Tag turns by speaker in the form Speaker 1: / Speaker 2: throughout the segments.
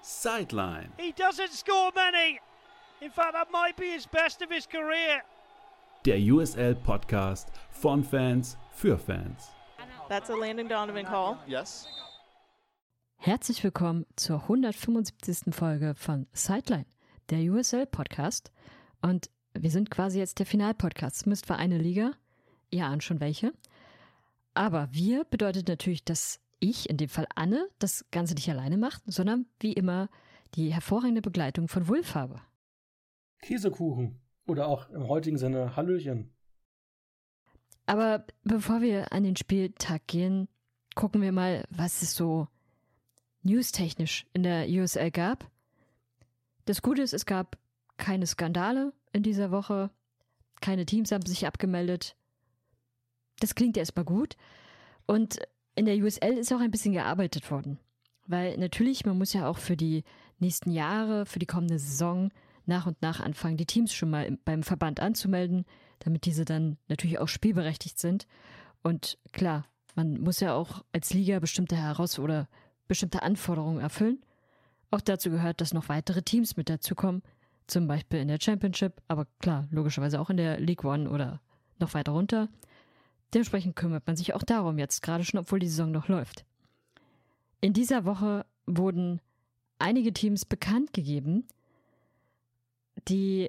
Speaker 1: Sideline.
Speaker 2: He doesn't score many. In fact, that might be his best of his career.
Speaker 1: Der USL-Podcast von Fans für Fans.
Speaker 3: That's a Landon Donovan call.
Speaker 4: Yes.
Speaker 5: Herzlich willkommen zur 175. Folge von Sideline, der USL-Podcast. Und wir sind quasi jetzt der Final-Podcast. Zumindest für eine Liga. Ihr ahnt schon welche. Aber wir bedeutet natürlich, dass ich, in dem Fall Anne, das Ganze nicht alleine macht, sondern wie immer die hervorragende Begleitung von Wulf habe.
Speaker 6: Käsekuchen oder auch im heutigen Sinne Hallöchen.
Speaker 5: Aber bevor wir an den Spieltag gehen, gucken wir mal, was es so newstechnisch in der USL gab. Das Gute ist, es gab keine Skandale in dieser Woche, keine Teams haben sich abgemeldet. Das klingt erstmal gut. Und in der USL ist auch ein bisschen gearbeitet worden. Weil natürlich, man muss ja auch für die nächsten Jahre, für die kommende Saison nach und nach anfangen, die Teams schon mal beim Verband anzumelden, damit diese dann natürlich auch spielberechtigt sind. Und klar, man muss ja auch als Liga bestimmte Anforderungen erfüllen. Auch dazu gehört, dass noch weitere Teams mit dazukommen, zum Beispiel in der Championship, aber klar, logischerweise auch in der League One oder noch weiter runter. Dementsprechend kümmert man sich auch darum jetzt, gerade schon, obwohl die Saison noch läuft. In dieser Woche wurden einige Teams bekannt gegeben, sie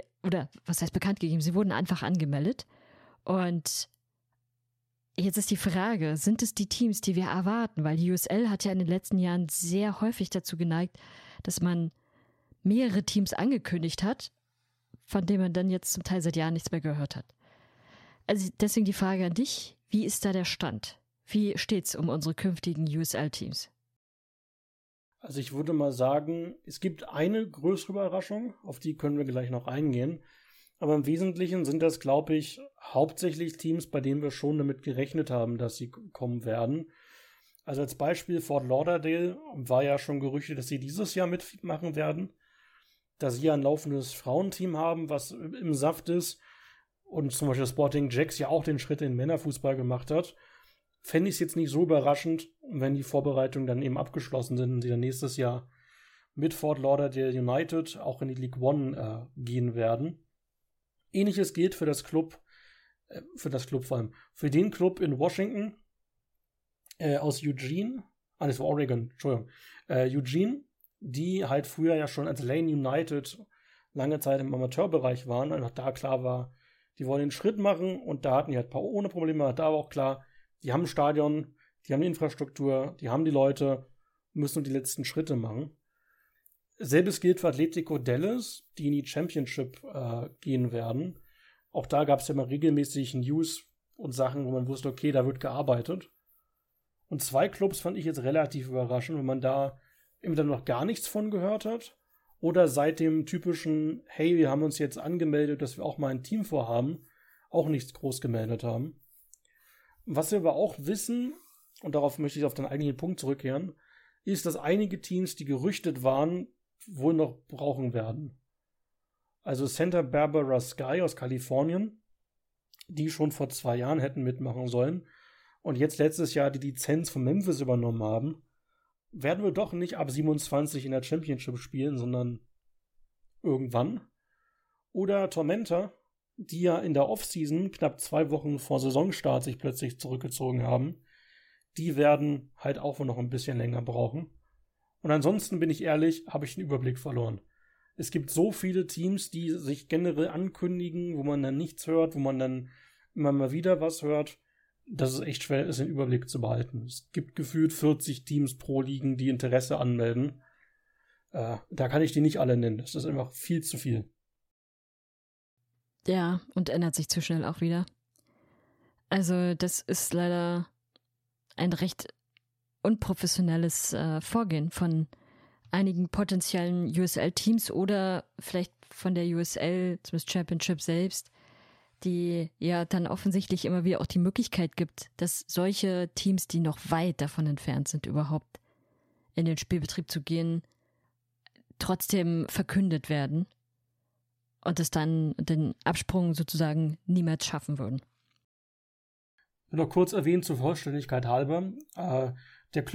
Speaker 5: wurden einfach angemeldet. Und jetzt ist die Frage, sind es die Teams, die wir erwarten? Weil die USL hat ja in den letzten Jahren sehr häufig dazu geneigt, dass man mehrere Teams angekündigt hat, von denen man dann jetzt zum Teil seit Jahren nichts mehr gehört hat. Also deswegen die Frage an dich, wie ist da der Stand? Wie steht's um unsere künftigen USL-Teams?
Speaker 6: Also ich würde mal sagen, es gibt eine größere Überraschung, auf die können wir gleich noch eingehen. Aber im Wesentlichen sind das, glaube ich, hauptsächlich Teams, bei denen wir schon damit gerechnet haben, dass sie kommen werden. Also als Beispiel Fort Lauderdale war ja schon gerüchtet, dass sie dieses Jahr mitmachen werden, dass sie ein laufendes Frauenteam haben, was im Saft ist. Und zum Beispiel Sporting Jacks ja auch den Schritt in den Männerfußball gemacht hat, fände ich es jetzt nicht so überraschend, wenn die Vorbereitungen dann eben abgeschlossen sind und sie dann nächstes Jahr mit Fort Lauderdale United auch in die League One gehen werden. Ähnliches gilt für den Club in Washington aus Eugene, das war Oregon, Entschuldigung, Eugene, die halt früher ja schon als Lane United lange Zeit im Amateurbereich waren und auch da klar war, die wollen den Schritt machen und da hatten die halt ein paar ohne Probleme, da war auch klar, die haben ein Stadion, die haben die Infrastruktur, die haben die Leute, müssen nur die letzten Schritte machen. Selbes gilt für Atletico Dallas, die in die Championship gehen werden. Auch da gab es ja immer regelmäßig News und Sachen, wo man wusste, okay, da wird gearbeitet. Und zwei Clubs fand ich jetzt relativ überraschend, wenn man da entweder noch gar nichts von gehört hat oder seit dem typischen, hey, wir haben uns jetzt angemeldet, dass wir auch mal ein Team vorhaben, auch nichts groß gemeldet haben. Was wir aber auch wissen, und darauf möchte ich auf den eigentlichen Punkt zurückkehren, ist, dass einige Teams, die gerüchtet waren, wohl noch brauchen werden. Also Santa Barbara Sky aus Kalifornien, die schon vor 2 Jahren hätten mitmachen sollen und jetzt letztes Jahr die Lizenz von Memphis übernommen haben, werden wir doch nicht ab 27 in der Championship spielen, sondern irgendwann. Oder Tormenta, die ja in der Offseason knapp 2 Wochen vor Saisonstart sich plötzlich zurückgezogen haben, die werden halt auch wohl noch ein bisschen länger brauchen. Und ansonsten, bin ich ehrlich, habe ich den Überblick verloren. Es gibt so viele Teams, die sich generell ankündigen, wo man dann nichts hört, wo man dann immer mal wieder was hört, dass es echt schwer ist, den Überblick zu behalten. Es gibt gefühlt 40 Teams pro Ligen, die Interesse anmelden. Da kann ich die nicht alle nennen. Das ist einfach viel zu viel.
Speaker 5: Ja, und ändert sich zu schnell auch wieder. Also das ist leider ein recht unprofessionelles Vorgehen von einigen potenziellen USL-Teams oder vielleicht von der USL, zumindest Championship selbst, die ja dann offensichtlich immer wieder auch die Möglichkeit gibt, dass solche Teams, die noch weit davon entfernt sind, überhaupt in den Spielbetrieb zu gehen, trotzdem verkündet werden und es dann den Absprung sozusagen niemals schaffen würden.
Speaker 6: Noch kurz erwähnt zur Vollständigkeit halber, der Club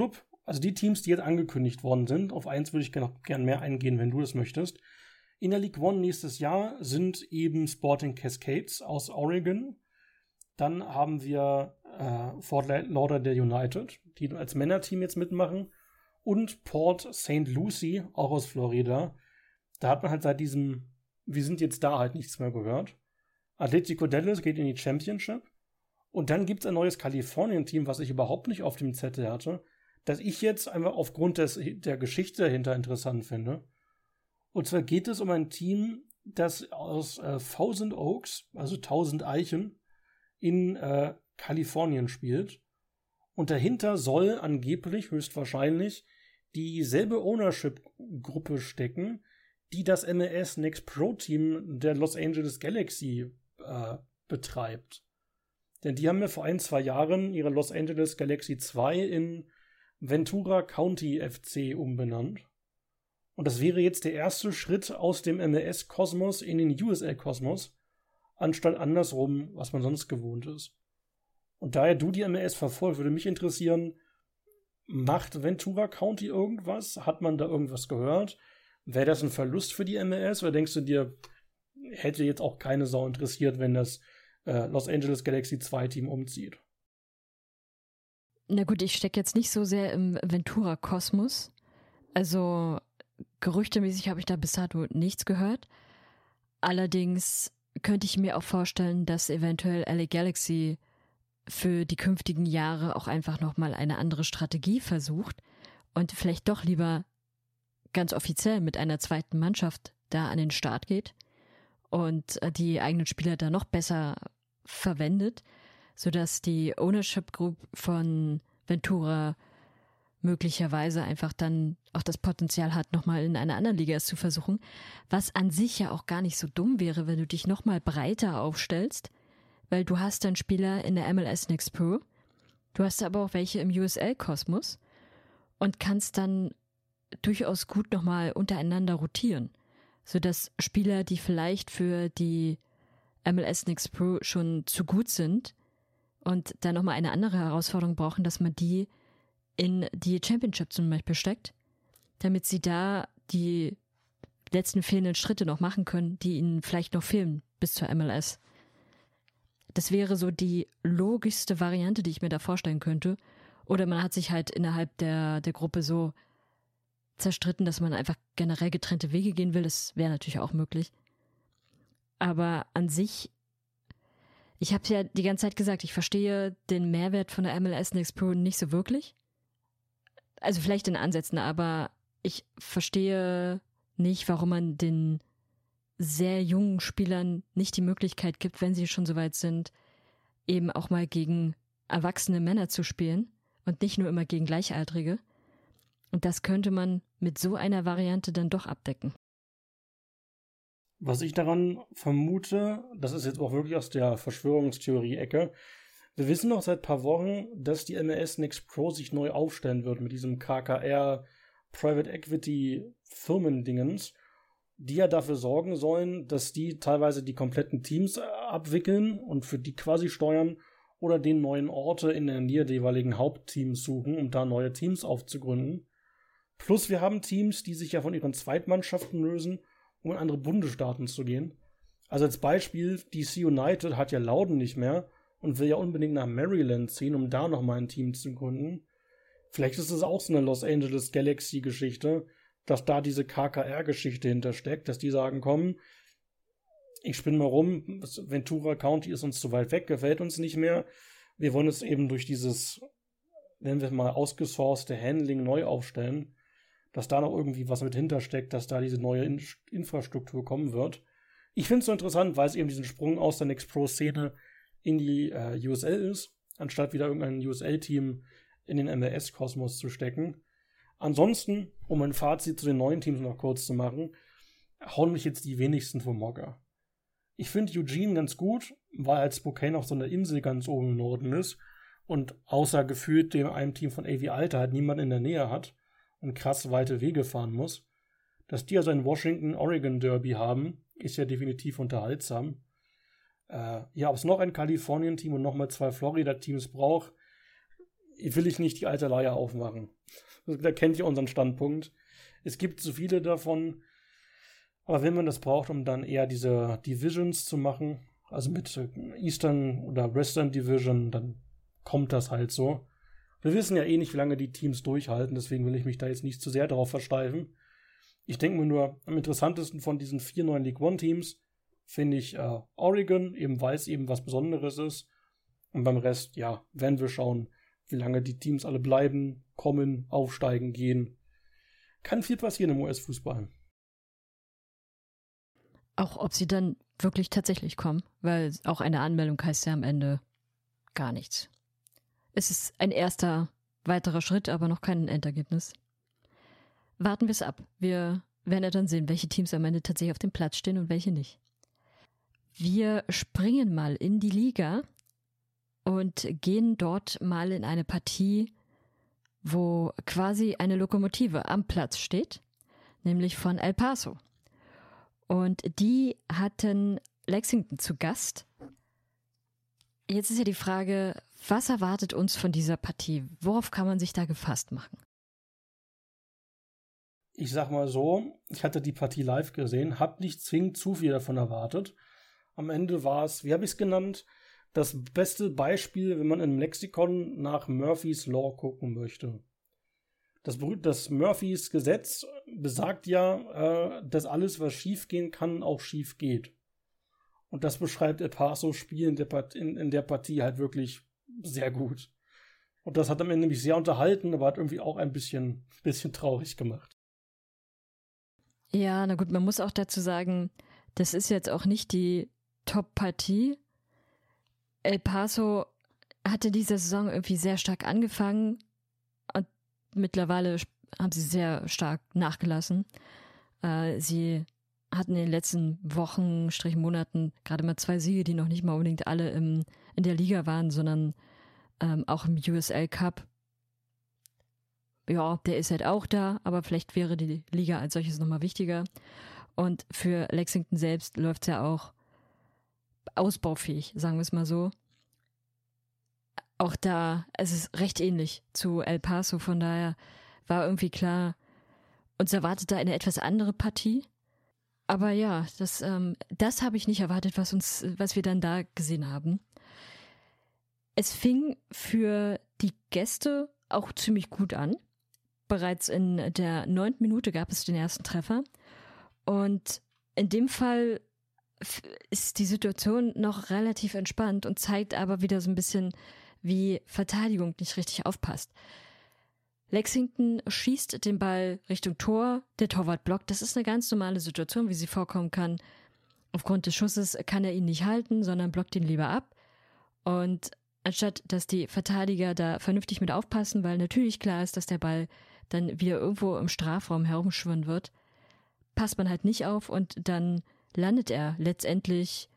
Speaker 6: Also die Teams, die jetzt angekündigt worden sind, auf eins würde ich gern mehr eingehen, wenn du das möchtest. In der League One nächstes Jahr sind eben Sporting Cascades aus Oregon. Dann haben wir Fort Lauderdale United, die als Männerteam jetzt mitmachen. Und Port St. Lucie, auch aus Florida. Da hat man halt seit diesem "Wir sind jetzt da" halt nichts mehr gehört. Atletico Dallas geht in die Championship. Und dann gibt es ein neues Kalifornien-Team, was ich überhaupt nicht auf dem Zettel hatte, das ich jetzt einfach aufgrund der Geschichte dahinter interessant finde. Und zwar geht es um ein Team, das aus Thousand Oaks, also 1000 Eichen, in Kalifornien spielt. Und dahinter soll angeblich, höchstwahrscheinlich, dieselbe Ownership-Gruppe stecken, die das MLS Next Pro Team der Los Angeles Galaxy betreibt. Denn die haben ja vor 1-2 Jahren ihre Los Angeles Galaxy 2 in Ventura County FC umbenannt. Und das wäre jetzt der erste Schritt aus dem MLS-Kosmos in den USL-Kosmos, anstatt andersrum, was man sonst gewohnt ist. Und daher du die MLS verfolgst, würde mich interessieren, macht Ventura County irgendwas? Hat man da irgendwas gehört? Wäre das ein Verlust für die MLS? Oder denkst du dir, hätte jetzt auch keine Sau interessiert, wenn das Los Angeles Galaxy 2 Team umzieht?
Speaker 5: Na gut, ich stecke jetzt nicht so sehr im Ventura-Kosmos. Also gerüchtemäßig habe ich da bis dato nichts gehört. Allerdings könnte ich mir auch vorstellen, dass eventuell LA Galaxy für die künftigen Jahre auch einfach nochmal eine andere Strategie versucht und vielleicht doch lieber ganz offiziell mit einer zweiten Mannschaft da an den Start geht und die eigenen Spieler da noch besser verwendet, sodass die Ownership Group von Ventura möglicherweise einfach dann auch das Potenzial hat, nochmal in einer anderen Liga es zu versuchen, was an sich ja auch gar nicht so dumm wäre, wenn du dich nochmal breiter aufstellst, weil du hast dann Spieler in der MLS Next Pro, du hast aber auch welche im USL-Kosmos und kannst dann durchaus gut nochmal untereinander rotieren, sodass Spieler, die vielleicht für die MLS Next Pro schon zu gut sind und dann nochmal eine andere Herausforderung brauchen, dass man die in die Championship zum Beispiel steckt, damit sie da die letzten fehlenden Schritte noch machen können, die ihnen vielleicht noch fehlen bis zur MLS. Das wäre so die logischste Variante, die ich mir da vorstellen könnte. Oder man hat sich halt innerhalb der Gruppe so zerstritten, dass man einfach generell getrennte Wege gehen will. Das wäre natürlich auch möglich. Aber an sich, ich habe ja die ganze Zeit gesagt, ich verstehe den Mehrwert von der MLS Next Pro nicht so wirklich. Also vielleicht in Ansätzen, aber ich verstehe nicht, warum man den sehr jungen Spielern nicht die Möglichkeit gibt, wenn sie schon so weit sind, eben auch mal gegen erwachsene Männer zu spielen und nicht nur immer gegen Gleichaltrige. Und das könnte man mit so einer Variante dann doch abdecken.
Speaker 6: Was ich daran vermute, das ist jetzt auch wirklich aus der Verschwörungstheorie-Ecke, wir wissen noch seit ein paar Wochen, dass die MLS Next Pro sich neu aufstellen wird mit diesem KKR Private Equity Firmendingens, die ja dafür sorgen sollen, dass die teilweise die kompletten Teams abwickeln und für die quasi steuern oder den neuen Orte in der Nähe der jeweiligen Hauptteams suchen, um da neue Teams aufzugründen. Plus wir haben Teams, die sich ja von ihren Zweitmannschaften lösen, um in andere Bundesstaaten zu gehen. Also als Beispiel, DC United hat ja Loudoun nicht mehr und will ja unbedingt nach Maryland ziehen, um da nochmal ein Team zu gründen. Vielleicht ist es auch so eine Los Angeles Galaxy-Geschichte, dass da diese KKR-Geschichte hintersteckt, dass die sagen, komm, ich spinne mal rum, Ventura County ist uns zu weit weg, gefällt uns nicht mehr. Wir wollen es eben durch dieses, nennen wir es mal, ausgesourcete Handling neu aufstellen, dass da noch irgendwie was mit hintersteckt, dass da diese neue Infrastruktur kommen wird. Ich finde es so interessant, weil es eben diesen Sprung aus der Next Pro-Szene in die USL ist, anstatt wieder irgendein USL-Team in den MLS-Kosmos zu stecken. Ansonsten, um ein Fazit zu den neuen Teams noch kurz zu machen, hauen mich jetzt die wenigsten vom Hocker. Ich finde Eugene ganz gut, weil halt Spokane auf so einer Insel ganz oben im Norden ist und außer gefühlt dem einem Team von AV Alta halt niemand in der Nähe hat und krass weite Wege fahren muss. Dass die also ein Washington-Oregon-Derby haben, ist ja definitiv unterhaltsam. Ja, ob es noch ein Kalifornien-Team und nochmal 2 Florida-Teams braucht, will ich nicht die alte Leier aufmachen. Da kennt ihr unseren Standpunkt. Es gibt so viele davon, aber wenn man das braucht, um dann eher diese Divisions zu machen, also mit Eastern oder Western Division, dann kommt das halt so. Wir wissen ja eh nicht, wie lange die Teams durchhalten, deswegen will ich mich da jetzt nicht zu sehr darauf versteifen. Ich denke mir nur, am interessantesten von diesen 4 neuen League One Teams finde ich Oregon, eben weil es eben was Besonderes ist. Und beim Rest, ja, werden wir schauen, wie lange die Teams alle bleiben, kommen, aufsteigen, gehen. Kann viel passieren im US-Fußball.
Speaker 5: Auch ob sie dann wirklich tatsächlich kommen, weil auch eine Anmeldung heißt ja am Ende gar nichts. Es ist ein erster weiterer Schritt, aber noch kein Endergebnis. Warten wir es ab. Wir werden ja dann sehen, welche Teams am Ende tatsächlich auf dem Platz stehen und welche nicht. Wir springen mal in die Liga und gehen dort mal in eine Partie, wo quasi eine Lokomotive am Platz steht, nämlich von El Paso. Und die hatten Lexington zu Gast. Jetzt ist ja die Frage, was erwartet uns von dieser Partie? Worauf kann man sich da gefasst machen?
Speaker 6: Ich sag mal so, ich hatte die Partie live gesehen, habe nicht zwingend zu viel davon erwartet. Am Ende war es, wie habe ich es genannt, das beste Beispiel, wenn man im Lexikon nach Murphys Law gucken möchte. Das Murphys Gesetz besagt ja, dass alles, was schief gehen kann, auch schief geht. Und das beschreibt El Paso Spiel in der Partie halt wirklich sehr gut. Und das hat am Ende mich sehr unterhalten, aber hat irgendwie auch ein bisschen traurig gemacht.
Speaker 5: Ja, na gut, man muss auch dazu sagen, das ist jetzt auch nicht die Top-Partie. El Paso hatte diese Saison irgendwie sehr stark angefangen und mittlerweile haben sie sehr stark nachgelassen. Sie hatten in den letzten Wochen, Monaten gerade mal 2 Siege, die noch nicht mal unbedingt alle in der Liga waren, sondern auch im USL Cup. Ja, der ist halt auch da, aber vielleicht wäre die Liga als solches nochmal wichtiger. Und für Lexington selbst läuft es ja auch ausbaufähig, sagen wir es mal so. Auch da, es ist recht ähnlich zu El Paso, von daher war irgendwie klar, uns erwartet da eine etwas andere Partie. Aber ja, das habe ich nicht erwartet, was wir dann da gesehen haben. Es fing für die Gäste auch ziemlich gut an. Bereits in der 9. Minute gab es den ersten Treffer. Und in dem Fall ist die Situation noch relativ entspannt und zeigt aber wieder so ein bisschen, wie Verteidigung nicht richtig aufpasst. Lexington schießt den Ball Richtung Tor, der Torwart blockt. Das ist eine ganz normale Situation, wie sie vorkommen kann. Aufgrund des Schusses kann er ihn nicht halten, sondern blockt ihn lieber ab. Und anstatt, dass die Verteidiger da vernünftig mit aufpassen, weil natürlich klar ist, dass der Ball dann wieder irgendwo im Strafraum herumschwirren wird, passt man halt nicht auf und dann landet er letztendlich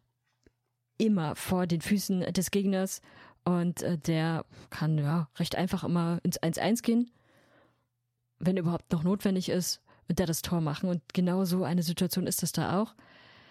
Speaker 5: immer vor den Füßen des Gegners und der kann ja recht einfach immer ins 1-1 gehen, wenn überhaupt noch notwendig ist, und da das Tor machen. Und genau so eine Situation ist das da auch.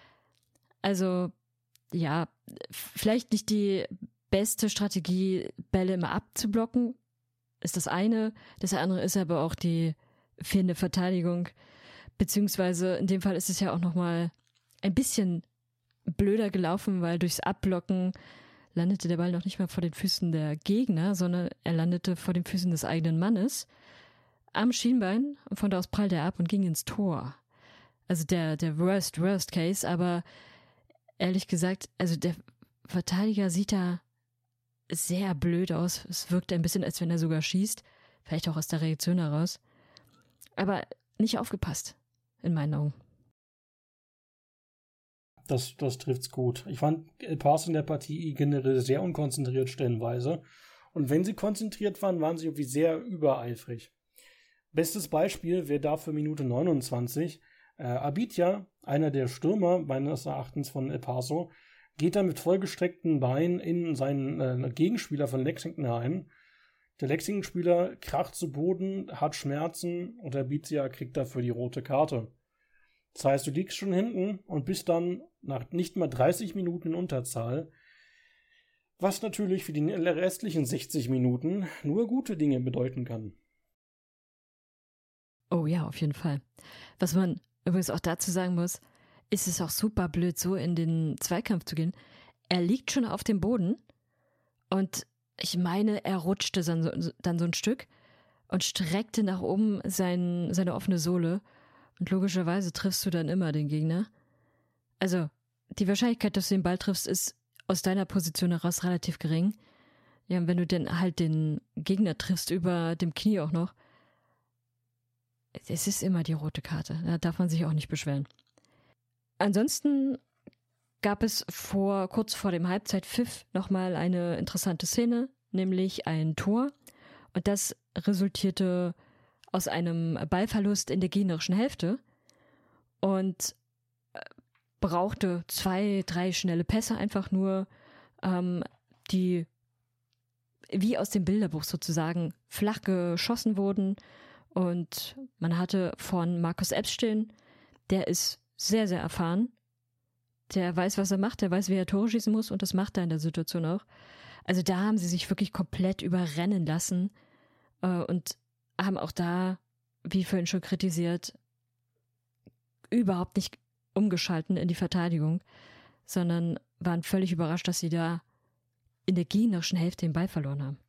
Speaker 5: Also ja, vielleicht nicht die beste Strategie, Bälle immer abzublocken, ist das eine. Das andere ist aber auch die fehlende Verteidigung. Beziehungsweise in dem Fall ist es ja auch nochmal ein bisschen blöder gelaufen, weil durchs Abblocken landete der Ball noch nicht mal vor den Füßen der Gegner, sondern er landete vor den Füßen des eigenen Mannes am Schienbein und von da aus prallte er ab und ging ins Tor. Also der worst case, aber ehrlich gesagt, also der Verteidiger sieht da sehr blöd aus. Es wirkt ein bisschen, als wenn er sogar schießt. Vielleicht auch aus der Reaktion heraus. Aber nicht aufgepasst, in meinen Augen.
Speaker 6: Das trifft's gut. Ich fand El Paso in der Partie generell sehr unkonzentriert stellenweise. Und wenn sie konzentriert waren, waren sie irgendwie sehr übereifrig. Bestes Beispiel wäre dafür Minute 29. Abitya, einer der Stürmer meines Erachtens von El Paso, geht dann mit vollgestreckten Beinen in seinen Gegenspieler von Lexington rein. Der Lexington-Spieler kracht zu Boden, hat Schmerzen und Abitya kriegt dafür die rote Karte. Das heißt, du liegst schon hinten und bist dann nach nicht mal 30 Minuten in Unterzahl. Was natürlich für die restlichen 60 Minuten nur gute Dinge bedeuten kann.
Speaker 5: Oh ja, auf jeden Fall. Was man übrigens auch dazu sagen muss, ist es auch super blöd, so in den Zweikampf zu gehen. Er liegt schon auf dem Boden und ich meine, er rutschte dann so ein Stück und streckte nach oben seine offene Sohle. Und logischerweise triffst du dann immer den Gegner. Also, die Wahrscheinlichkeit, dass du den Ball triffst, ist aus deiner Position heraus relativ gering. Ja, und wenn du dann halt den Gegner triffst über dem Knie auch noch, es ist immer die rote Karte. Da darf man sich auch nicht beschweren. Ansonsten gab es kurz vor dem Halbzeitpfiff nochmal eine interessante Szene, nämlich ein Tor. Und das resultierte aus einem Ballverlust in der gegnerischen Hälfte und brauchte 2, 3 schnelle Pässe einfach nur, die wie aus dem Bilderbuch sozusagen flach geschossen wurden. Und man hatte von Markus Epstein, der ist sehr, sehr erfahren. Der weiß, was er macht, der weiß, wie er Tore schießen muss und das macht er in der Situation auch. Also da haben sie sich wirklich komplett überrennen lassen und haben auch da, wie vorhin schon kritisiert, überhaupt nicht umgeschalten in die Verteidigung, sondern waren völlig überrascht, dass sie da in der gegnerischen Hälfte den Ball verloren haben.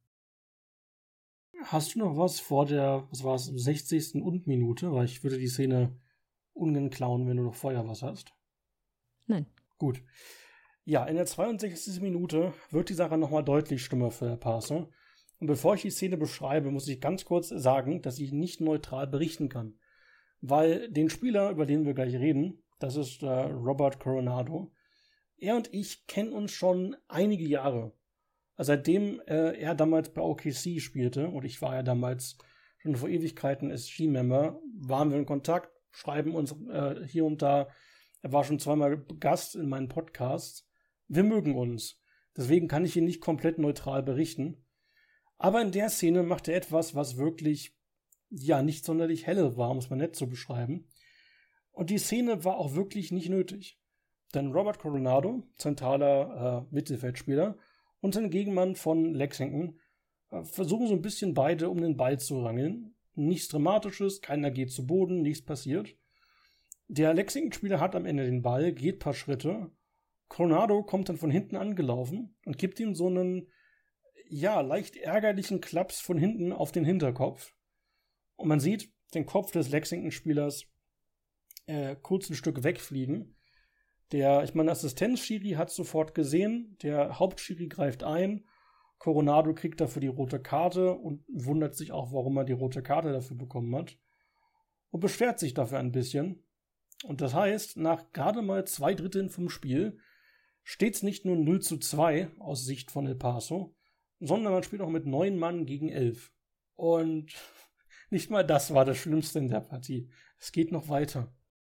Speaker 6: Hast du noch was vor der, 60. und Minute? Weil ich würde die Szene ungern klauen, wenn du noch vorher was hast.
Speaker 5: Nein.
Speaker 6: Gut. Ja, in der 62. Minute wird die Sache nochmal deutlich schlimmer für El Paso. Und bevor ich die Szene beschreibe, muss ich ganz kurz sagen, dass ich nicht neutral berichten kann. Weil den Spieler, über den wir gleich reden, das ist Robert Coronado, er und ich kennen uns schon einige Jahre. Also seitdem er damals bei OKC spielte, und ich war ja damals schon vor Ewigkeiten SG-Member, waren wir in Kontakt, schreiben uns hier und da. Er war schon zweimal Gast in meinen Podcasts. Wir mögen uns. Deswegen kann ich ihn nicht komplett neutral berichten. Aber in der Szene macht er etwas, was wirklich, ja, nicht sonderlich helle war, um es mal nett zu beschreiben. Und die Szene war auch wirklich nicht nötig. Denn Robert Coronado, zentraler Mittelfeldspieler, und sein Gegenmann von Lexington versuchen so ein bisschen beide um den Ball zu rangeln. Nichts Dramatisches, keiner geht zu Boden, nichts passiert. Der Lexington-Spieler hat am Ende den Ball, geht ein paar Schritte. Coronado kommt dann von hinten angelaufen und gibt ihm so einen, ja, leicht ärgerlichen Klaps von hinten auf den Hinterkopf. Und man sieht den Kopf des Lexington-Spielers kurz ein Stück wegfliegen. Der Assistenzschiri hat sofort gesehen, der Hauptschiri greift ein, Coronado kriegt dafür die rote Karte und wundert sich auch, warum er die rote Karte dafür bekommen hat und beschwert sich dafür ein bisschen. Und das heißt, nach gerade mal 2/3 vom Spiel steht es nicht nur 0:2 aus Sicht von El Paso, sondern man spielt auch mit 9 Mann gegen 11. Und nicht mal das war das Schlimmste in der Partie. Es geht noch weiter.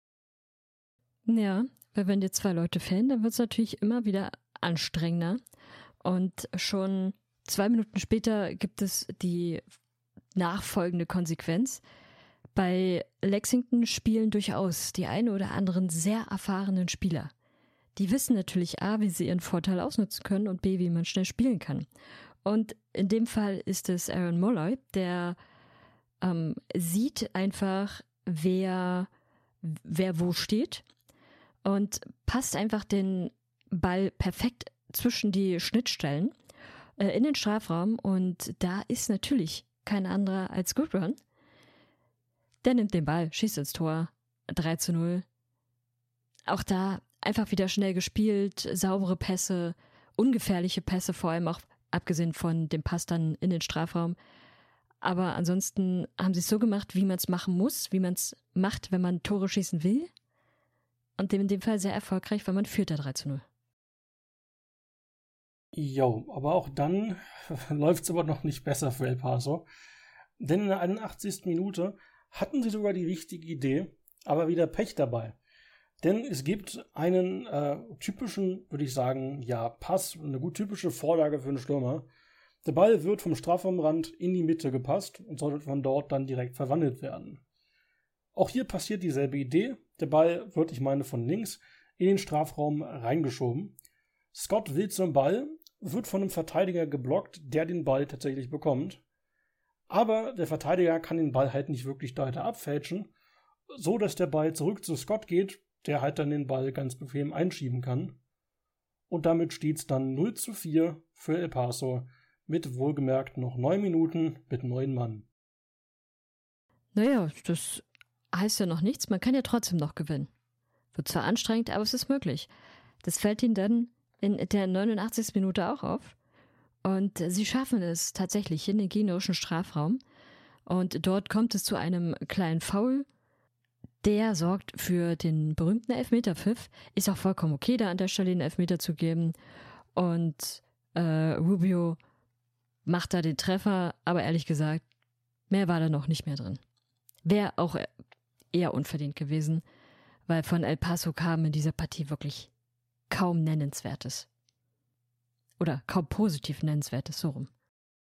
Speaker 5: Ja, weil wenn dir 2 Leute fehlen, dann wird es natürlich immer wieder anstrengender. Und schon 2 Minuten später gibt es die nachfolgende Konsequenz. Bei Lexington spielen durchaus die ein oder anderen sehr erfahrenen Spieler. Die wissen natürlich A, wie sie ihren Vorteil ausnutzen können und B, wie man schnell spielen kann. Und in dem Fall ist es Aaron Molloy, der sieht einfach, wer wo steht und passt einfach den Ball perfekt zwischen die Schnittstellen in den Strafraum. Und da ist natürlich kein anderer als Goodrun. Der nimmt den Ball, schießt ins Tor, 3:0. Auch da einfach wieder schnell gespielt, saubere Pässe, ungefährliche Pässe, vor allem auch abgesehen von dem Pass dann in den Strafraum. Aber ansonsten haben sie es so gemacht, wie man es machen muss, wie man es macht, wenn man Tore schießen will. Und in dem Fall sehr erfolgreich, weil man führt da 3:0.
Speaker 6: Jo, aber auch dann läuft es aber noch nicht besser für El Paso. Denn in der 81. Minute hatten sie sogar die richtige Idee, aber wieder Pech dabei. Denn es gibt einen typischen, würde ich sagen, ja, Pass, eine gut typische Vorlage für einen Stürmer. Der Ball wird vom Strafraumrand in die Mitte gepasst und soll von dort dann direkt verwandelt werden. Auch hier passiert dieselbe Idee. Der Ball wird, ich meine, von links in den Strafraum reingeschoben. Scott will zum Ball, wird von einem Verteidiger geblockt, der den Ball tatsächlich bekommt. Aber der Verteidiger kann den Ball halt nicht wirklich weiter abfälschen, so dass der Ball zurück zu Scott geht, der halt dann den Ball ganz bequem einschieben kann. Und damit steht es dann 0:4 für El Paso, mit wohlgemerkt noch 9 Minuten mit 9 Mann.
Speaker 5: Naja, das heißt ja noch nichts, man kann ja trotzdem noch gewinnen. Wird zwar anstrengend, aber es ist möglich. Das fällt ihnen dann in der 89. Minute auch auf. Und sie schaffen es tatsächlich in den gegnerischen Strafraum. Und dort kommt es zu einem kleinen Foul. Der sorgt für den berühmten Elfmeterpfiff. Ist auch vollkommen okay, da an der Stelle den Elfmeter zu geben. Und Rubio macht da den Treffer, aber ehrlich gesagt, mehr war da noch nicht mehr drin. Wäre auch eher unverdient gewesen, weil von El Paso kam in dieser Partie wirklich kaum Nennenswertes. Oder kaum positiv Nennenswertes, so rum.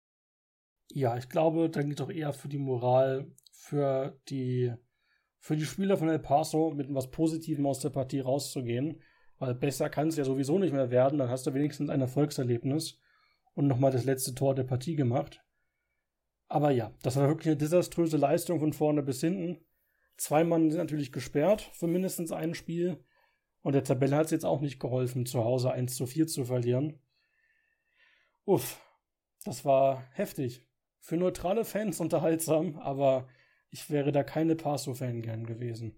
Speaker 6: Ja, ich glaube, da geht doch eher für die Moral, für die Spieler von El Paso mit was Positivem aus der Partie rauszugehen, weil besser kann es ja sowieso nicht mehr werden, dann hast du wenigstens ein Erfolgserlebnis und nochmal das letzte Tor der Partie gemacht. Aber ja, das war wirklich eine desaströse Leistung von vorne bis hinten. 2 Mann sind natürlich gesperrt für mindestens ein Spiel und der Tabelle hat es jetzt auch nicht geholfen, zu Hause 1:4 zu verlieren. Uff, das war heftig. Für neutrale Fans unterhaltsam, aber ich wäre da keine Paso-Fan gern gewesen.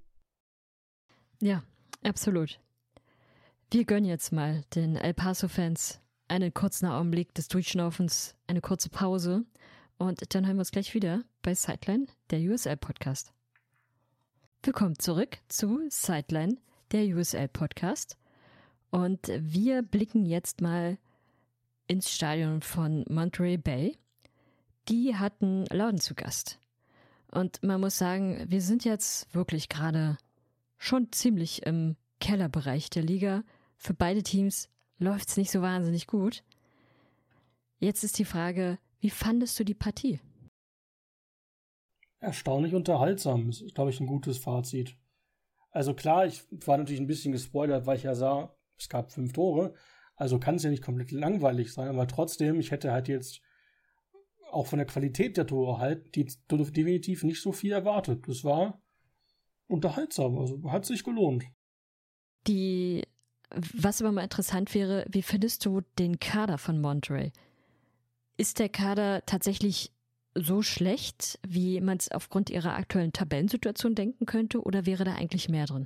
Speaker 5: Ja, absolut. Wir gönnen jetzt mal den El Paso-Fans einen kurzen Augenblick des Durchschnaufens, eine kurze Pause und dann hören wir uns gleich wieder bei Sideline, der USL-Podcast. Willkommen zurück zu Sideline, der USL-Podcast und wir blicken jetzt mal ins Stadion von Monterey Bay. Die hatten Loudoun zu Gast. Und man muss sagen, wir sind jetzt wirklich gerade schon ziemlich im Kellerbereich der Liga. Für beide Teams läuft es nicht so wahnsinnig gut. Jetzt ist die Frage, wie fandest du die Partie?
Speaker 6: Erstaunlich unterhaltsam, ist, glaube ich, ein gutes Fazit. Also klar, ich war natürlich ein bisschen gespoilert, weil ich ja sah, es gab 5 Tore. Also kann es ja nicht komplett langweilig sein, aber trotzdem, ich hätte halt jetzt auch von der Qualität der Tore halt definitiv nicht so viel erwartet. Das war unterhaltsam, also hat sich gelohnt.
Speaker 5: Was aber mal interessant wäre, wie findest du den Kader von Monterey? Ist der Kader tatsächlich so schlecht, wie man es aufgrund ihrer aktuellen Tabellensituation denken könnte, oder wäre da eigentlich mehr drin?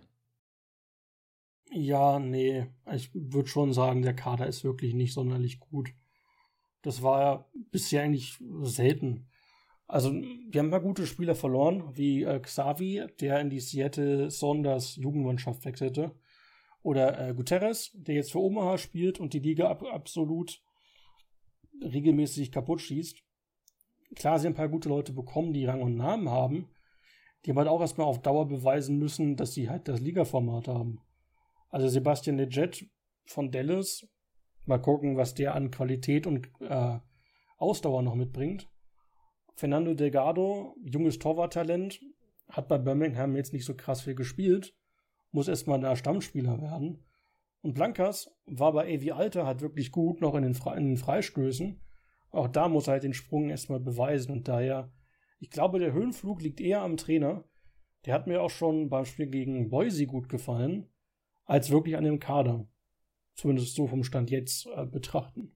Speaker 6: Ja, nee, ich würde schon sagen, der Kader ist wirklich nicht sonderlich gut. Das war ja bisher eigentlich selten. Also, wir haben ein paar gute Spieler verloren, wie Xavi, der in die Seattle Sounders Jugendmannschaft wechselte. Oder Guterres, der jetzt für Omaha spielt und die Liga absolut regelmäßig kaputt schießt. Klar, sie haben ein paar gute Leute bekommen, die Rang und Namen haben. Die haben halt auch erstmal auf Dauer beweisen müssen, dass sie halt das Liga-Format haben. Also Sebastian Lletget von Dallas, mal gucken, was der an Qualität und Ausdauer noch mitbringt. Fernando Delgado, junges Torwarttalent, hat bei Birmingham jetzt nicht so krass viel gespielt, muss erstmal der Stammspieler werden. Und Blancas war bei AV Alter halt wirklich gut, noch in den Freistößen. Auch da muss er halt den Sprung erstmal beweisen und daher, ich glaube, der Höhenflug liegt eher am Trainer. Der hat mir auch schon beim Spiel gegen Boise gut gefallen, als wirklich an dem Kader. Zumindest so vom Stand jetzt betrachten.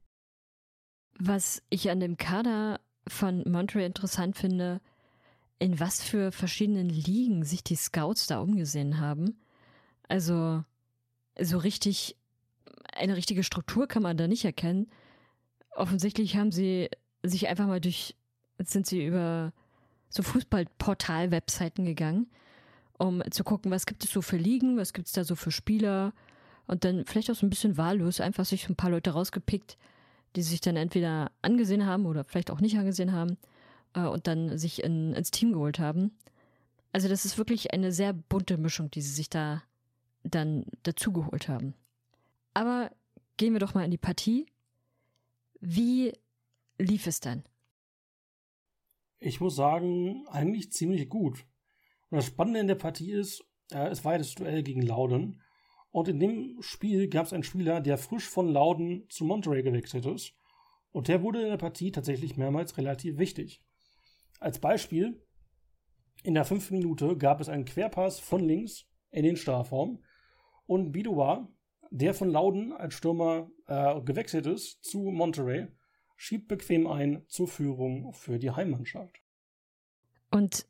Speaker 5: Was ich an dem Kader von Monterey interessant finde, in was für verschiedenen Ligen sich die Scouts da umgesehen haben. Also so richtig, eine richtige Struktur kann man da nicht erkennen. Offensichtlich haben sie sich einfach mal sind sie über so Fußballportal-Webseiten gegangen, um zu gucken, was gibt es so für Ligen, was gibt es da so für Spieler und dann vielleicht auch so ein bisschen wahllos einfach sich ein paar Leute rausgepickt, die sich dann entweder angesehen haben oder vielleicht auch nicht angesehen haben und dann sich ins Team geholt haben. Also das ist wirklich eine sehr bunte Mischung, die sie sich da dann dazu geholt haben. Aber gehen wir doch mal in die Partie. Wie lief es dann?
Speaker 6: Ich muss sagen, eigentlich ziemlich gut. Und das Spannende in der Partie ist, es war ja das Duell gegen Loudoun. Und in dem Spiel gab es einen Spieler, der frisch von Loudoun zu Monterey gewechselt ist. Und der wurde in der Partie tatsächlich mehrmals relativ wichtig. Als Beispiel, in der 5. Minute gab es einen Querpass von links in den Strafraum. Und Bidoua, der von Loudoun als Stürmer gewechselt ist zu Monterey, schiebt bequem ein zur Führung für die Heimmannschaft.
Speaker 5: Und